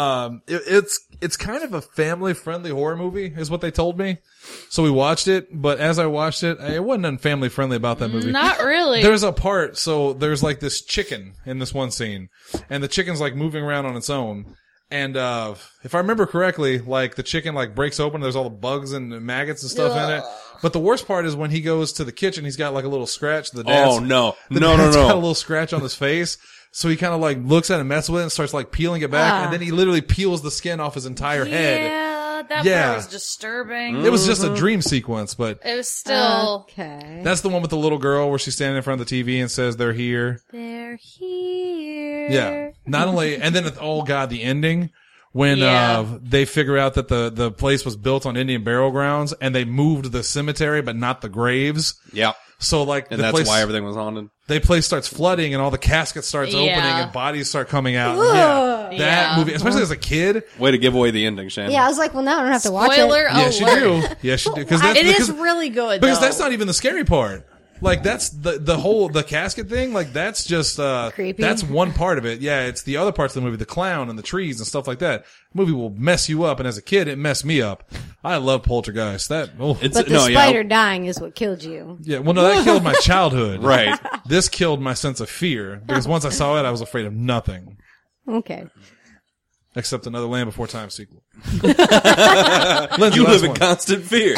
It's kind of a family-friendly horror movie, is what they told me. So we watched it, but as I watched it, it wasn't nothing family-friendly about that movie. Not really. There's a part, so there's like this chicken in this one scene, and the chicken's like moving around on its own. And, if I remember correctly, like the chicken like breaks open, there's all the bugs and the maggots and stuff in it. But the worst part is when he goes to the kitchen, he's got like a little scratch. The dad's, Oh no. the No, dad's got a no. little scratch on his face. So he kind of like looks at it and messes with it and starts like peeling it back. And then he literally peels the skin off his entire head. Yeah, that Yeah. part was disturbing. It was just a dream sequence, but It was still Okay. that's the one with the little girl where she's standing in front of the TV and says they're here. they're here. Yeah. Not only, and then, oh God, the ending when, Yeah. they figure out that the place was built on Indian burial grounds and they moved the cemetery, but not the graves. Yeah. So like, And the that's place, why everything was haunted. the place starts flooding and all the caskets starts Yeah. opening and bodies start coming out. Yeah. That Yeah. movie, especially as a kid. Way to give away the ending, Shannon. Yeah, I was like, well, now I don't have to watch Spoiler it. Yes, you alert. do. Yes, you do. Cause that's, It is because, really good because though. that's not even the scary part. Like that's the whole, the casket thing, like that's just, Creepy. that's one part of it. Yeah, it's the other parts of the movie, the clown and the trees and stuff like that. The movie will mess you up, and as a kid, it messed me up. I love Poltergeist. That, oh. It's, But the no, spider dying is what killed you. Yeah, well, no, that killed my childhood. Right. This killed my sense of fear, because once I saw it, I was afraid of nothing. Okay. Except another Land Before Time sequel. You Lindsay, live last in one. constant fear.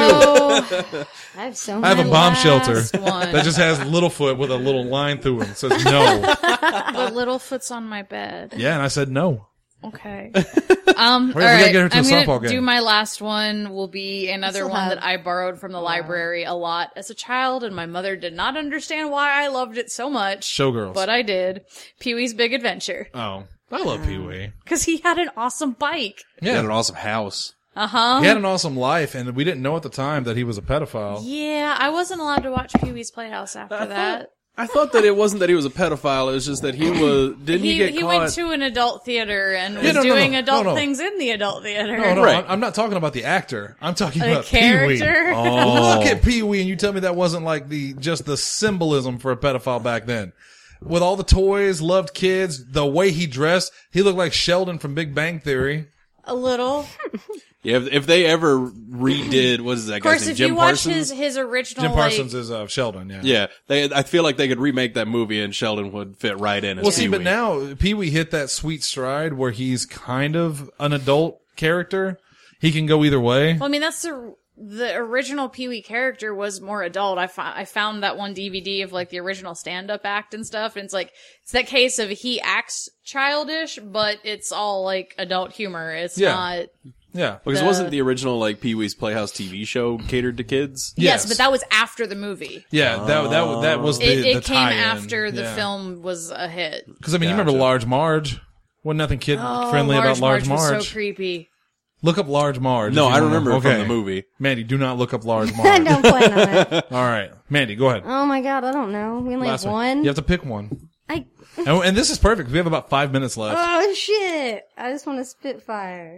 Oh, I have so I many. have a bomb shelter last one. that just has Littlefoot with a little line through it. It says no. But Littlefoot's on my bed. Yeah, and I said no. Okay. we All gotta right. get her to a I'm softball gonna game. do my last one. Will be another still one have- that I borrowed from the library a lot as a child, and my mother did not understand why I loved it so much. Showgirls. But I did. Pee-wee's Big Adventure. Oh, I love Pee Wee. Because he had an awesome bike. He had Yeah, an awesome house. Uh-huh. he had an awesome life, and we didn't know at the time that he was a pedophile. Yeah, I wasn't allowed to watch Pee-wee's Playhouse after that. I thought that it wasn't that he was a pedophile. It was just that he was. Didn't he get He caught? went to an adult theater and was no, no, doing no, adult no. things in the adult theater. No, Right. I'm not talking about the actor. I'm talking The about Pee Wee. character. Oh. Look at Pee Wee, and you tell me that wasn't like just the symbolism for a pedophile back then. With all the toys, loved kids, the way he dressed, he looked like Sheldon from Big Bang Theory. A little. Yeah, if they ever redid, what is that Of guy's course, name? if Jim you watch Parsons? his original, Jim Parsons is Sheldon. Yeah. Yeah, I feel like they could remake that movie and Sheldon would fit right in. As Well, see, but Pee-wee. now Pee-wee hit that sweet stride where he's kind of an adult character. He can go either way. well, I mean, that's the original Pee-wee character was more adult. I found that one DVD of like the original stand-up act and stuff, and it's that case of he acts childish, but it's all like adult humor. It's Yeah. not. Yeah. Because the- wasn't the original like Pee-wee's Playhouse TV show catered to kids? Yes, but that was after the movie. Yeah, that was the It the came tie-in. after the Yeah. film was a hit. Because I mean, you remember Gotcha. Large Marge? Wasn't nothing kid friendly about Large Was Marge. so creepy. Look up Large Marge. No, if you I wanna- remember it from okay. the movie. Mandy, do not look up Large I Marge. don't plan on it. All right, Mandy, go ahead. Oh my god, I don't know. We only Last have one. one. You have to pick one. I. And this is perfect. We have about 5 minutes left. Oh shit! I just want to spitfire.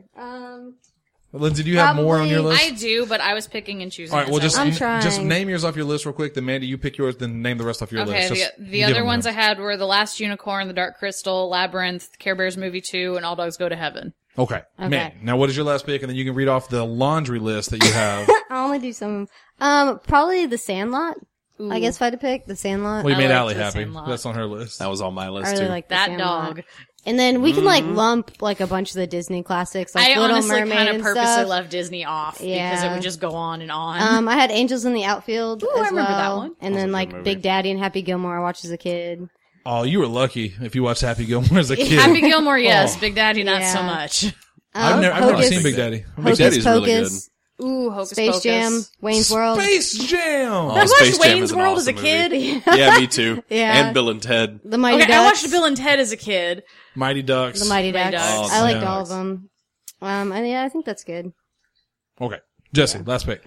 Lindsay, do you have more on your probably- list? I do, but I was picking and choosing. All right, well, as I just went. I'm just trying. name yours off your list real quick. Then Mandy, you pick yours. Then name the rest off your Okay, list. the other ones I had were The Last Unicorn, The Dark Crystal, Labyrinth, Care Bears Movie 2, and All Dogs Go to Heaven. Okay, Mandy. Now, what is your last pick? And then you can read off the laundry list that you have. I'll only do some. Probably The Sandlot. I guess if I had to pick The Sandlot. Well, you I made like Allie The happy. Sandlot. That's on her list. That was on my I list really too. like The That Sandlot. dog. And then we can like lump like a bunch of the Disney classics, like I Little honestly Mermaid kind of and purposely stuff. left Disney off because Yeah. it would just go on and on. I had Angels in the Outfield. Ooh, as I remember that well. one. And then a good like movie. Big Daddy and Happy Gilmore I watched as a kid. Oh, you were lucky if you watched Happy Gilmore as a kid. Happy Gilmore, yes. Oh. Big Daddy, not so Yeah. much. I've never Hocus- seen Big Daddy. Hocus Daddy's really Pocus, Ooh, Hocus Space Pocus. Jam, Wayne's World. Space Jam. Oh, I Space watched Jam Wayne's is an World as a awesome kid. movie. Yeah, me too. Yeah. And Bill and Ted. The Mighty Okay, Ducks. I watched Bill and Ted as a kid. Mighty Ducks. The Mighty Ducks. Ducks. Oh, I liked yeah. all of them. And yeah, I think that's good. Okay, Jesse, last pick.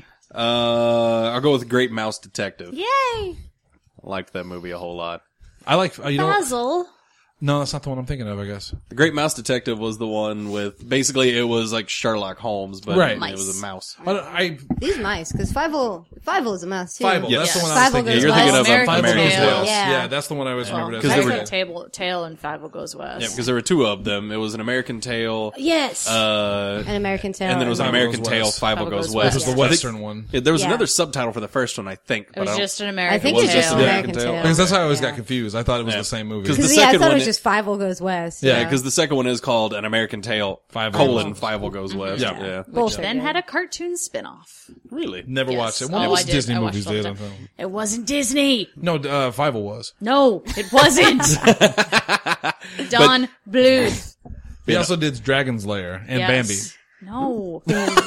I'll go with Great Mouse Detective. Yay! I liked that movie a whole lot. I like you know. Basil. No, that's not the one I'm thinking of. I guess. The Great Mouse Detective was the one with basically it was like Sherlock Holmes, but Right. it was a mouse. These mice, because Fievel is a mouse too. Fievel. Yes. That's the one I was Fievel thinking. goes You're thinking west. of American American Tail. Tail. Yeah. That's the one I always remembered. Because as they a were- kid. Tail and Fievel Goes West. Yeah, because there were two of them. It was an American Tail, Yes. and An American Tail. then there was an Fievel American Goes Tail, West. Fievel Fievel Goes Goes West. This is the Yeah. Western one. Yeah, there was Yeah. another subtitle for the first one, I think. It But was I don't- just an American I think it was just Tail. American Tail. Tail. Because that's how I always Yeah. got confused. I thought it was Yeah. the same movie. 'Cause the Because I second thought it one was i- just Fievel Goes West. Yeah, because the second one is called An American Tail, Fievel. Fievel Goes West. Yeah. Yeah. bullshit. Then had a cartoon spin-off. Really? Never Yes. watched it. Oh, Well, I most did. Disney I movies watched did. all I the think. It wasn't Disney. No, Fievel was. No, it wasn't. Don Bluth. He also did Dragon's Lair and Bambi. Yes. No.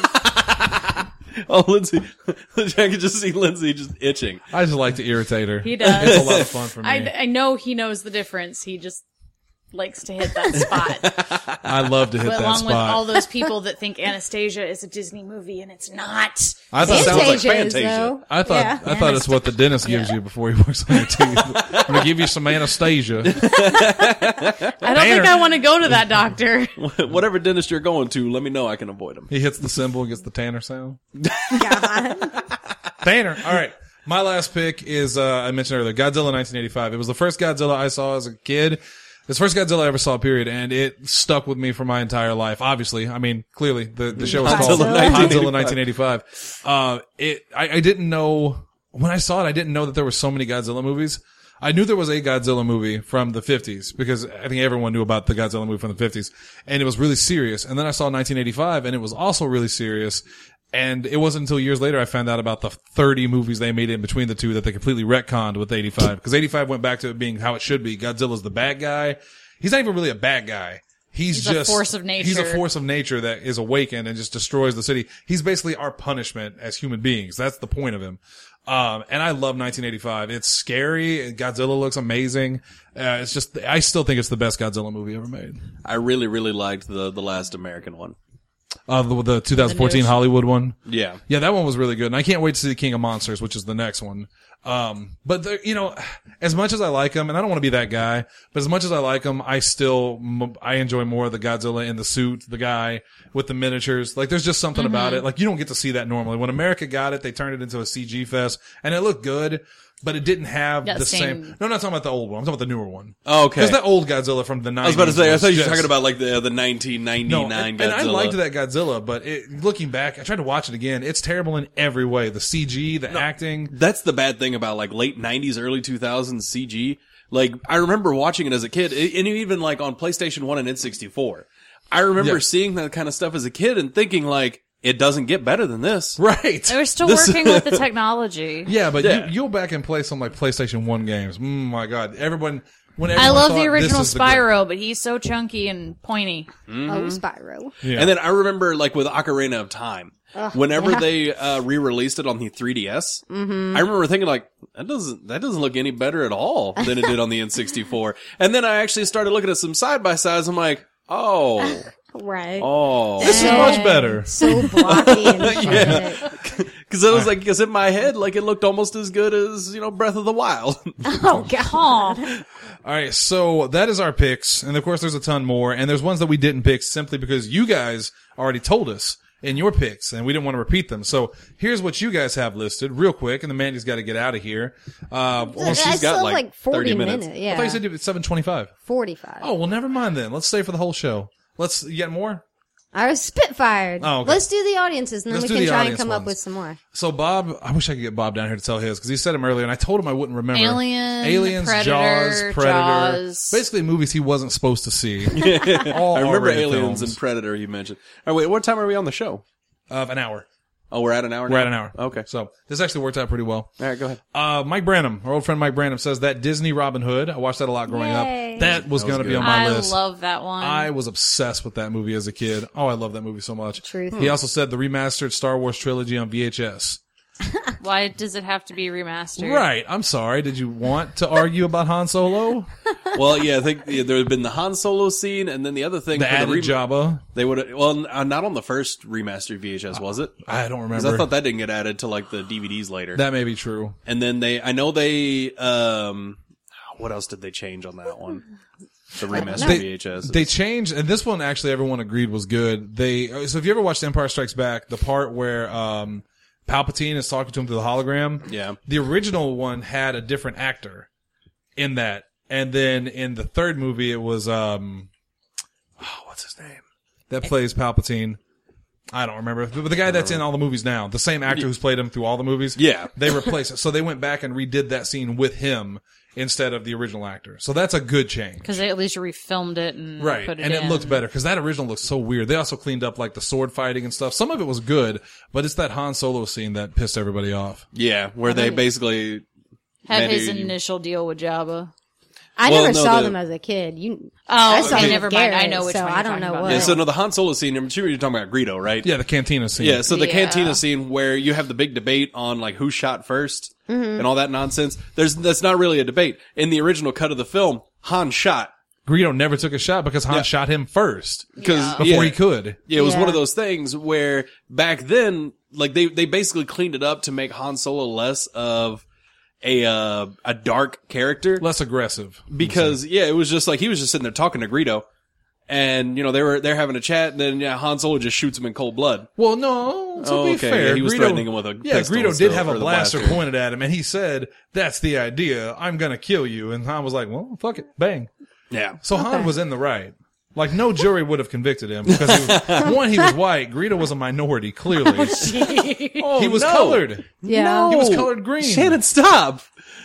Oh, Lindsay. I could just see Lindsay just itching. I just like to irritate her. He does. It's a lot of fun for me. I know he knows the difference. He just likes to hit that spot. I love to hit But that along with all spot. those people that think Anastasia is a Disney movie and it's not. I thought sounds like Fantasia is, Fantasia. though. I thought Yeah. I thought it's what the dentist gives you before he works on your teeth. I'm gonna give you some Anastasia. I don't think I want to go to that doctor. Whatever dentist you're going to, let me know. I can avoid him. He hits the cymbal and gets the Tanner sound. God. Tanner. All right. My last pick is I mentioned earlier, Godzilla 1985. It was the first Godzilla I saw as a kid. It's the first Godzilla I ever saw, period, and it stuck with me for my entire life. Obviously, I mean, clearly the show was called Godzilla Godzilla 1985. I didn't know when I saw it. I didn't know that there were so many Godzilla movies. I knew there was a Godzilla movie from the 50s because I think everyone knew about the Godzilla movie from the 50s, and it was really serious. And then I saw 1985, and it was also really serious. And it wasn't until years later I found out about the 30 movies they made in between the two that they completely retconned with 85. Because 85 went back to it being how it should be. Godzilla's the bad guy. He's not even really a bad guy. He's a just force of nature. He's a force of nature that is awakened and just destroys the city. He's basically our punishment as human beings. That's the point of him. And I love 1985. It's scary. Godzilla looks amazing. It's just, I still think it's the best Godzilla movie ever made. I really, really liked the last American one. The 2014 news. Hollywood one. Yeah. Yeah, that one was really good. And I can't wait to see King of Monsters, which is the next one. But you know, as much as I like him, and I don't want to be that guy, but as much as I like him, I enjoy more of the Godzilla in the suit, the guy with the miniatures. Like, there's just something about it. Like, you don't get to see that normally. When America got it, they turned it into a CG fest, and it looked good, but it didn't have the same. No, I'm not talking about the old one. I'm talking about the newer one. Oh, okay. Because that old Godzilla from the 90s. I was about to say, I thought you were just- talking about like the 1999 and Godzilla. I liked that Godzilla, but looking back, I tried to watch it again. It's terrible in every way. The CG, the acting. That's the bad thing about like late 90s, early 2000s CG. Like, I remember watching it as a kid, and even like on PlayStation 1 and N64. I remember seeing that kind of stuff as a kid and thinking like, it doesn't get better than this. Right. They were still working with the technology. Yeah, but Yeah. you go back and play some like PlayStation 1 games. My God. When I love thought the original this is the great- Spyro, but he's so chunky and pointy. Oh, Spyro. Yeah. And then I remember like with Ocarina of Time, whenever they re-released it on the 3DS, I remember thinking like, that doesn't look any better at all than it did on the N64. And then I actually started looking at some side-by-sides. I'm like, oh, This is much better. So blocky and shit. Because I was like, because in my head, like it looked almost as good as, Breath of the Wild. Oh, God. All right, so that is our picks, and of course there's a ton more, and there's ones that we didn't pick simply because you guys already told us in your picks, and we didn't want to repeat them. So here's what you guys have listed, real quick, and then Mandy's got to get out of here. Well, I she's still got have like 40 30 minutes. Yeah. I thought you said it's 7:25. 45. Oh, well, never mind then. Let's stay for the whole show. You got more? I was spitfired. Oh, okay. Let's do the audiences, and then Let's we do can the try and audience come up ones. with some more. So Bob, I wish I could get Bob down here to tell his, because he said him earlier, and I told him I wouldn't remember. Aliens, Jaws, Predator. Basically movies he wasn't supposed to see. All I remember R-rated Aliens films. and Predator you mentioned. All right, wait, what time are we on the show? Of an hour. Oh, we're at an hour now? We're at an hour. Okay. So this actually worked out pretty well. All right, go ahead. Mike Branham, our old friend Mike Branham, says that Disney Robin Hood. I watched that a lot growing Yay. up. That was going to be good. on my I list. love that one. I was obsessed with that movie as a kid. Oh, I love that movie so much. Truth. He also said the remastered Star Wars trilogy on VHS. Why does it have to be remastered? Right. I'm sorry. Did you want to argue about Han Solo? Well, yeah, I think there had been the Han Solo scene, and then the other thing The for added Jabba? they would not on the first remastered VHS, was it? I don't 'Cause remember. I thought that didn't get added to like the DVDs later. That may be true. And then what else did they change on that one? The remastered VHS. They changed, and this one actually everyone agreed was good. So if you ever watched Empire Strikes Back, the part where Palpatine is talking to him through the hologram, Yeah. the original one had a different actor in that, and then in the third movie it was what's his name that plays Palpatine. I don't remember, but the guy that's in all the movies now, the same actor who's played him through all the movies. Yeah. They replaced it. So they went back and redid that scene with him instead of the original actor. So that's a good change. Because they at least refilmed it and Right. put it And in. it looked better because that original looked so weird. They also cleaned up like the sword fighting and stuff. Some of it was good, but it's that Han Solo scene that pissed everybody off. Yeah, where they basically Had his Mandy- initial deal with Jabba. I Well, never no, saw the- them as a kid. Oh, saw okay, them never with mind. I Garrett, know which so one I you're don't talking know about. what. now. Yeah, so no, the Han Solo scene, I'm sure you're talking about Greedo, right? Yeah, the cantina scene. Yeah, so the Yeah. cantina scene where you have the big debate on like who shot first and all that nonsense. That's not really a debate. In the original cut of the film, Han shot Greedo never took a shot because Han shot him first because before he could. Yeah, it was Yeah. one of those things where back then, like they basically cleaned it up to make Han Solo less of a dark character Less aggressive. because it was just like he was just sitting there talking to Greedo, and they're having a chat, and then Han Solo just shoots him in cold blood. Well, no, to Oh, be okay. fair, Yeah, he was Greedo, threatening him with a pistol Greedo still, did have or a the blaster blaster. pointed at him, and he said, "That's the idea. I'm gonna kill you." And Han was like, "Well, fuck it, bang." Yeah. So Han was in the right. Like, no jury would have convicted him because he was white. Greedo was a minority, clearly. He was colored. Yeah. He was colored green. Shannon, stop.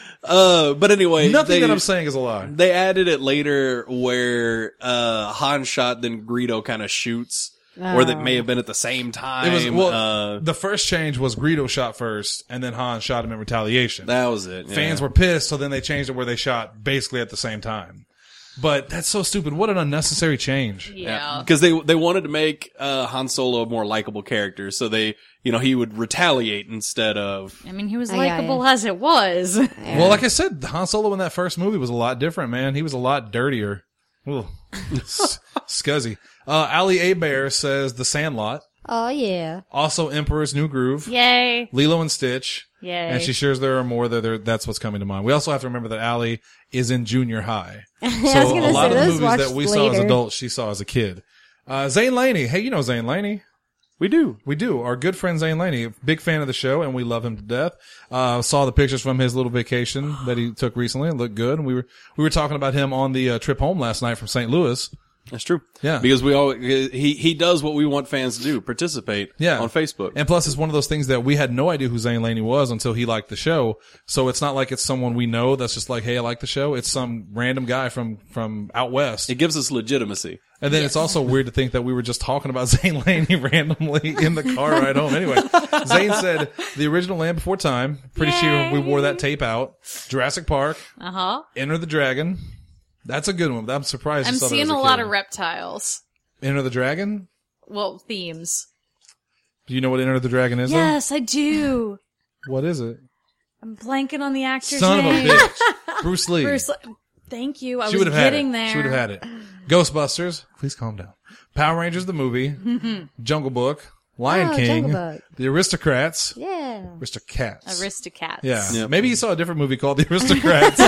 But anyway, Nothing that I'm saying is a lie. They added it later where Han shot, then Greedo kind of shoots, or that may have been at the same time. It was the first change was Greedo shot first, and then Han shot him in retaliation. that was it. Yeah. Fans were pissed, so then they changed it where they shot basically at the same time. But that's so stupid. What an unnecessary change. Yeah. because they wanted to make Han Solo a more likable character, so he would retaliate instead of. I mean, he was Yeah, likable as it was. Well, like I said, Han Solo in that first movie was a lot different, man. He was a lot dirtier. Ooh. Scuzzy. Ali Abear says The Sandlot. Oh yeah. Also, Emperor's New Groove. Yay. Lilo and Stitch. Yay. And she shares there are more. That's what's coming to mind. We also have to remember that Allie is in junior high. I was So gonna a lot say, of the those movies that watched we saw as later. adults, she saw as a kid. Zane Laney. Hey, you know Zane Laney. We do. We do. Our good friend Zane Laney, big fan of the show, and we love him to death. Saw the pictures from his little vacation that he took recently. It looked good. And we were talking about him on the trip home last night from St. Louis. That's true. Yeah. Because he does what we want fans to do, participate Yeah. on Facebook. And plus, it's one of those things that we had no idea who Zane Laney was until he liked the show. So it's not like it's someone we know that's just like, hey, I like the show. It's some random guy from out west. It gives us legitimacy. And then it's also weird to think that we were just talking about Zane Laney randomly in the car ride home. Anyway, Zane said the original Land Before Time. Pretty sure we wore that tape out. Jurassic Park. Uh-huh. Enter the Dragon. That's a good one. I'm surprised. I'm you saw that seeing as a kid. lot of reptiles. Enter the Dragon. Well, themes. Do you know what Enter the Dragon is? Yes, I do. Though? What is it? I'm blanking on the actor's Son name. of a bitch. Bruce Lee. Bruce Lee. Thank you. I She was would have had getting it. there. She would have had it. Ghostbusters. Please calm down. Power Rangers the movie. Jungle Book. Lion Oh, King. Jungle Book. The Aristocrats. Yeah. Aristocats. Aristocats. Yeah. Yep. Maybe you saw a different movie called The Aristocrats.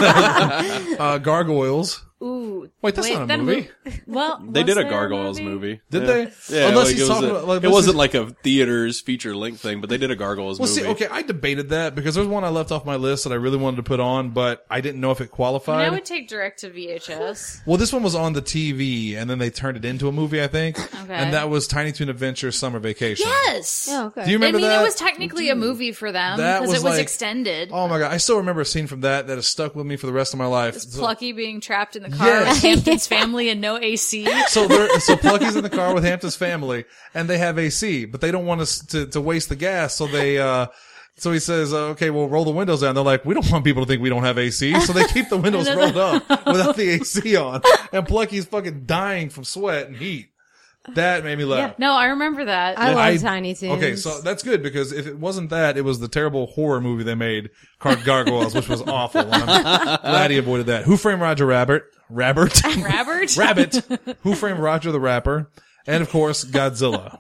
Gargoyles. Ooh. Wait, that's not a that movie. Well, They was did a there Gargoyles movie. Did Yeah. they? Yeah, Unless like he's talking about, like, it wasn't like a theater's feature length thing, but they did a Gargoyles Well, movie. see, okay, I debated that because there's one I left off my list that I really wanted to put on, but I didn't know if it I qualified. would take direct to VHS. Well, this one was on the TV, and then they turned it into a movie, I think. Okay. And that was Tiny Toon Adventure Summer Vacation. Yes. Oh, okay. Do you I remember mean, that? it was technically a movie for them That because was it was like- extended. Oh my god, I still remember a scene from that has stuck with me for the rest of my life. Plucky being trapped in the car Yes. with Hampton's family and no AC. So Plucky's in the car with Hampton's family, and they have AC, but they don't want us to waste the gas, so they so he says, okay, well, roll the windows down. They're like, we don't want people to think we don't have AC, so they keep the windows rolled up without the AC on, and Plucky's fucking dying from sweat and heat. That made me laugh. No, I remember that. I love Tiny Toons. Okay, so that's good because if it wasn't that, it was the terrible horror movie they made, Gargoyles, which was awful. And I'm glad he avoided that. Who Framed Roger Rabbit? Robert? Rabbit. Who Framed Roger the Rapper? And of course, Godzilla.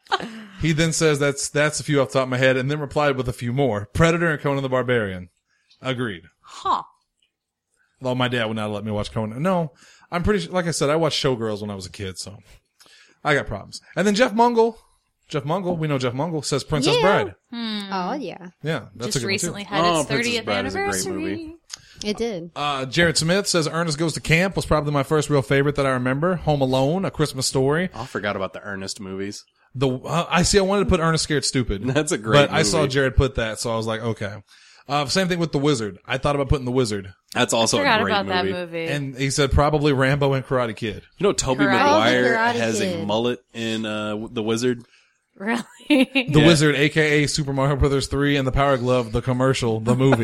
He then says that's a few off the top of my head, and then replied with a few more. Predator and Conan the Barbarian. Agreed. Huh. Although my dad would not let me watch Conan. No, I'm pretty sure, like I said, I watched Showgirls when I was a kid, so I got problems. And then Jeff Mungle, we know Jeff Mungle, says Princess Bride. Oh yeah, Yeah, that's Just a good recently one too. had Oh, its Princess 30th Bride is a great anniversary. movie. it did. Jared Smith says Ernest Goes to Camp was probably my first real favorite that I remember. Home Alone, A Christmas Story. I forgot about the Ernest movies. I wanted to put Ernest Scared Stupid. That's a great But I saw movie. Jared put that, so I was like, okay. Same thing with The Wizard. I thought about putting The Wizard. That's also a Forgot great about movie. that movie. And he said probably Rambo and Karate Kid. You know, Tobey Karate. Maguire Karate has a Kid. mullet in The Wizard. Really? The Yeah. Wizard, aka Super Mario Brothers 3 and The Power Glove, the commercial, the movie.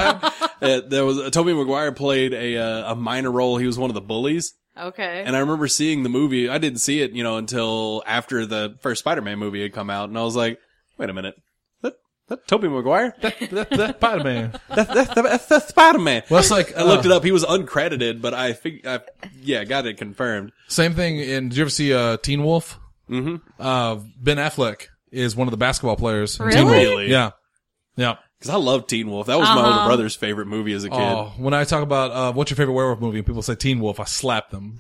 There was Tobey Maguire played a minor role. He was one of the bullies. Okay. And I remember seeing the movie. I didn't see it, until after the first Spider-Man movie had come out, and I was like, "Wait a minute, that Tobey Maguire? that Spider-Man. That's Spider-Man." Well, it's like, I looked it up. He was uncredited, but I got it confirmed. Same thing did you ever see Teen Wolf? Mm-hmm. Ben Affleck is one of the basketball players. in Really? Teen Wolf. Really? Yeah. Yeah. Because I love Teen Wolf. That was my older brother's favorite movie as a kid. Oh, when I talk about what's your favorite werewolf movie and people say Teen Wolf, I slap them.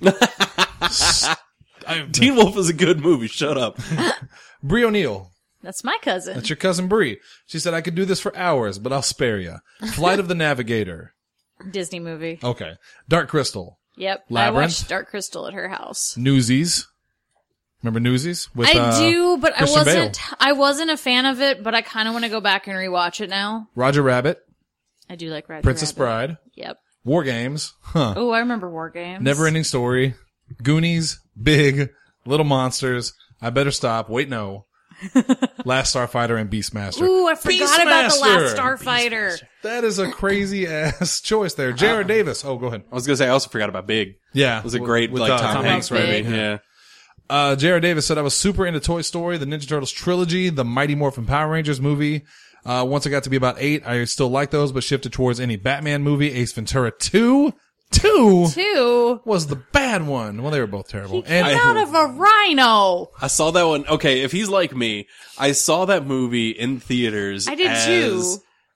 Teen Wolf is a good movie. Shut up. Brie O'Neill. That's my cousin. That's your cousin Brie. She said, I could do this for hours, but I'll spare you. Flight of the Navigator. Disney movie. Okay. Dark Crystal. Yep. Labyrinth. I watched Dark Crystal at her house. Newsies. Remember Newsies? With, I do, but Christian I wasn't a fan of it, but I kind of want to go back and rewatch it now. Roger Rabbit. I do like Roger Princess Rabbit. Bride. Yep. War Games. Huh. Oh, I remember War Games. Never Ending Story. Goonies. Big. Little Monsters. I Better Stop. Wait, no. Last Starfighter and Beastmaster. Ooh, I forgot about the Last Beastmaster. Starfighter. That is a crazy ass choice there. Jared Davis. Oh, go ahead. I was gonna say I also forgot about Big. Yeah. It was a great with, Tom Hanks Big. movie. Yeah. Jared Davis said, I was super into Toy Story, the Ninja Turtles trilogy, the Mighty Morphin Power Rangers movie. Once I got to be about 8, I still like those, but shifted towards any Batman movie. Ace Ventura 2. 2 was the bad one. Well, they were both terrible. came And out of a rhino. I saw that one. Okay, if he's like me, I saw that movie in theaters. I did too.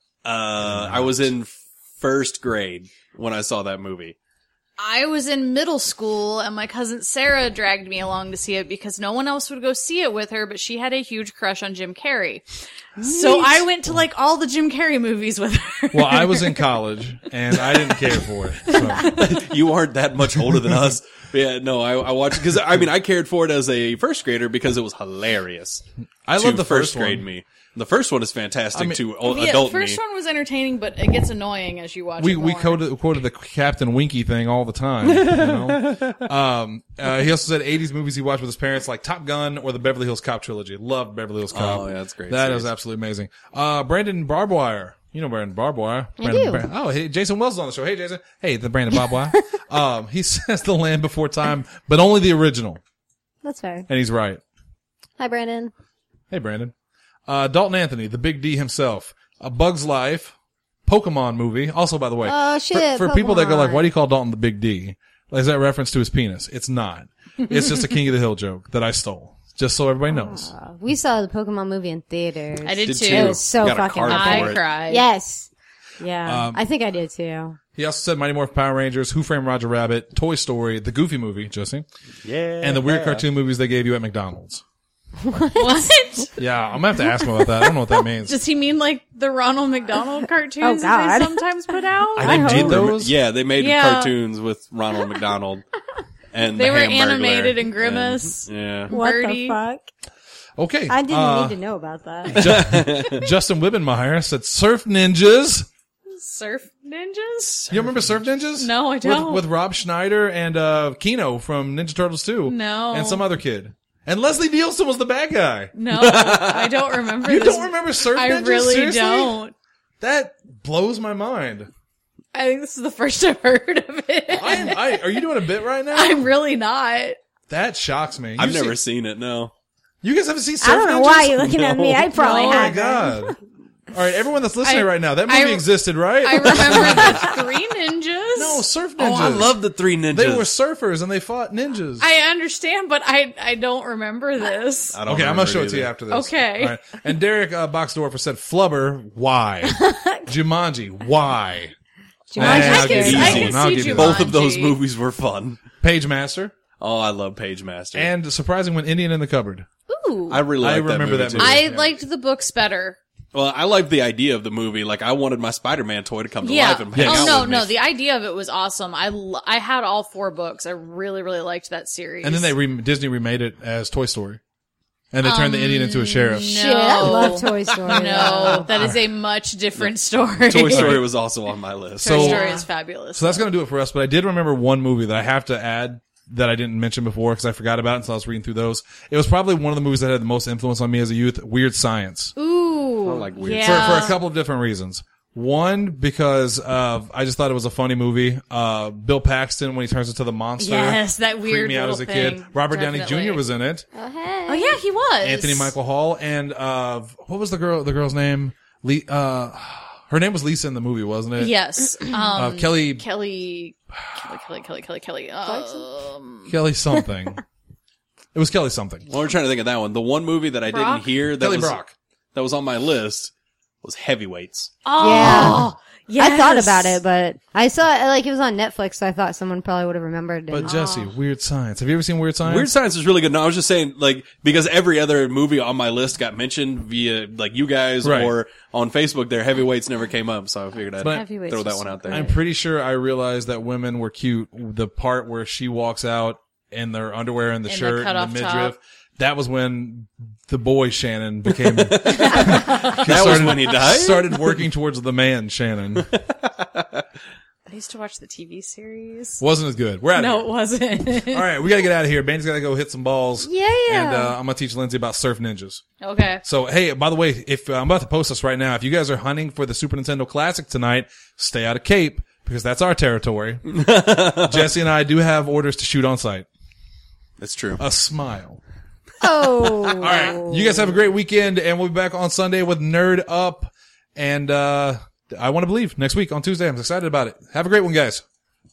I was in first grade when I saw that movie. I was in middle school and my cousin Sarah dragged me along to see it because no one else would go see it with her, but she had a huge crush on Jim Carrey. So I went to like all the Jim Carrey movies with her. well, I was in college and I didn't care for it. So. You aren't that much older than us. But yeah, no, I watched because I cared for it as a first grader because it was hilarious. I love the first grade one. me. The first one is fantastic to Yeah, the adult first me. one was entertaining, but it gets annoying as you watch We it more. quoted the Captain Winky thing all the time. You know? He also said 80s movies he watched with his parents, like Top Gun or the Beverly Hills Cop trilogy. Loved Beverly Hills Cop. Oh, yeah, that's great That series. is absolutely amazing. Brandon Barbwire. You know Brandon Barbwire. do. Oh, hey, Jason Wells is on the show. Hey, Jason. Hey, the Brandon Barbwire. He says The Land Before Time, but only the original. That's fair. And he's right. Hi, Brandon. Hey, Brandon. Dalton Anthony, the Big D himself. A Bug's Life, Pokemon movie. Also, by the way, Oh, shit, for people that go like, Pokemon. why do you call Dalton the Big D? Is that reference to his penis? It's not. It's just a King of the Hill joke that I stole. Just so everybody knows. We saw the Pokemon movie in theaters. I did Did too. too. It was so Got a fucking card epic. for I it. cried. Yes. Yeah. I think I did too. He also said Mighty Morphin Power Rangers, Who Framed Roger Rabbit, Toy Story, the Goofy movie, Jesse, Yeah. and the weird cartoon movies they gave you at McDonald's. What? Yeah, I'm gonna have to ask him about that. I don't know what that means. Does he mean like the Ronald McDonald cartoons Oh, that God. they sometimes put out? I hope. did those. Yeah, they made Yeah. cartoons with Ronald McDonald. And They the were Hamburglar. animated and Grimace. Yeah. What Birdie. the fuck? Okay. I didn't need to know about that. Justin Wibbenmeyer said Surf Ninjas. Surf Ninjas? You remember Surf Ninjas? No, I don't. With Rob Schneider and Kino from Ninja Turtles 2. No. And some other kid. And Leslie Nielsen was the bad guy. No, I don't remember You this. don't remember Surf I Ninjas? really Seriously? don't. That blows my mind. I think this is the first I've heard of it. Are you doing a bit right now? I'm really not. That shocks me. I've never seen it, no. You guys haven't seen Surf I don't know Ninjas? why you're looking at me. I probably Oh my haven't. god. All right, everyone that's listening I- right now, that movie I- existed, right? I remember the Three Ninjas. no, Surf Ninjas. Oh, I love the Three Ninjas. They were surfers and they fought ninjas. I understand, but I don't remember this. I don't Okay, I'm remember gonna show it to you either. after this. Okay. All right. And Derek Boxdorfer said Flubber, why? Jumanji, why? Jumanji's I'll I give can, you I that can one. I'll see give you Jumanji. that Both of those movies were fun. Page Master Oh, I love Page Master. and surprising when Indian in the Cupboard. Ooh. I really like remember that that movie. movie. too. I liked the books better. Well, I liked the idea of the movie. Like, I wanted my Spider-Man toy to come to Yeah. life and hang Oh out no, with me. no. The idea of it was awesome. I had all 4 books. I really, really liked that series. And then Disney remade it as Toy Story. And they turned the Indian into a sheriff. Shit, I love Toy Story. No, that is a much different story. Toy Story was also on my list. Toy So- Story is fabulous. So that's going to do it for us. But I did remember one movie that I have to add that I didn't mention before because I forgot about it until I was reading through those. It was probably one of the movies that had the most influence on me as a youth, Weird Science. Ooh, I like weird yeah. For a couple of different reasons. One, because I just thought it was a funny movie. Bill Paxton, when he turns into the monster. Yes, that freaked weird me out as a little kid. thing. Robert Downey Definitely. Jr. was in it. Oh, hey. Oh yeah, he was. Anthony Michael Hall. And, what was the girl's name? Her name was Lisa in the movie, wasn't it? Yes. Kelly Kelly something. It was Kelly something. Well, we're trying to think of that one. The one movie that I Brock? didn't hear that Kelly was Brock. that was on my list was Heavyweights. Oh, yes. I thought about it, but I saw it, like, it was on Netflix, so I thought someone probably would have remembered it. But Jesse, Weird Science. Have you ever seen Weird Science? Weird Science is really good. No, I was just saying, like, because every other movie on my list got mentioned via, like, you guys Right. or on Facebook there. Heavyweights never came up, so I figured I'd But- Heavyweights throw is that one so out there. I'm pretty sure I realized that women were cute. The part where she walks out in their underwear and the In the shirt and the cut-off midriff. top. That was when the boy Shannon became. That was when he died? Started working towards the man Shannon. I used to watch the TV series. Wasn't as good. We're out No, of it wasn't. here. All right, we gotta get out of here. Bandy's gotta go hit some balls. Yeah. And I'm gonna teach Lindsay about Surf Ninjas. Okay. So, hey, by the way, if I'm about to post this right now, if you guys are hunting for the Super Nintendo Classic tonight, stay out of Cape because that's our territory. Jesse and I do have orders to shoot on site. That's true. A smile. Oh. All right. You guys have a great weekend, and we'll be back on Sunday with Nerd Up. And I Want to Believe next week on Tuesday. I'm excited about it. Have a great one, guys.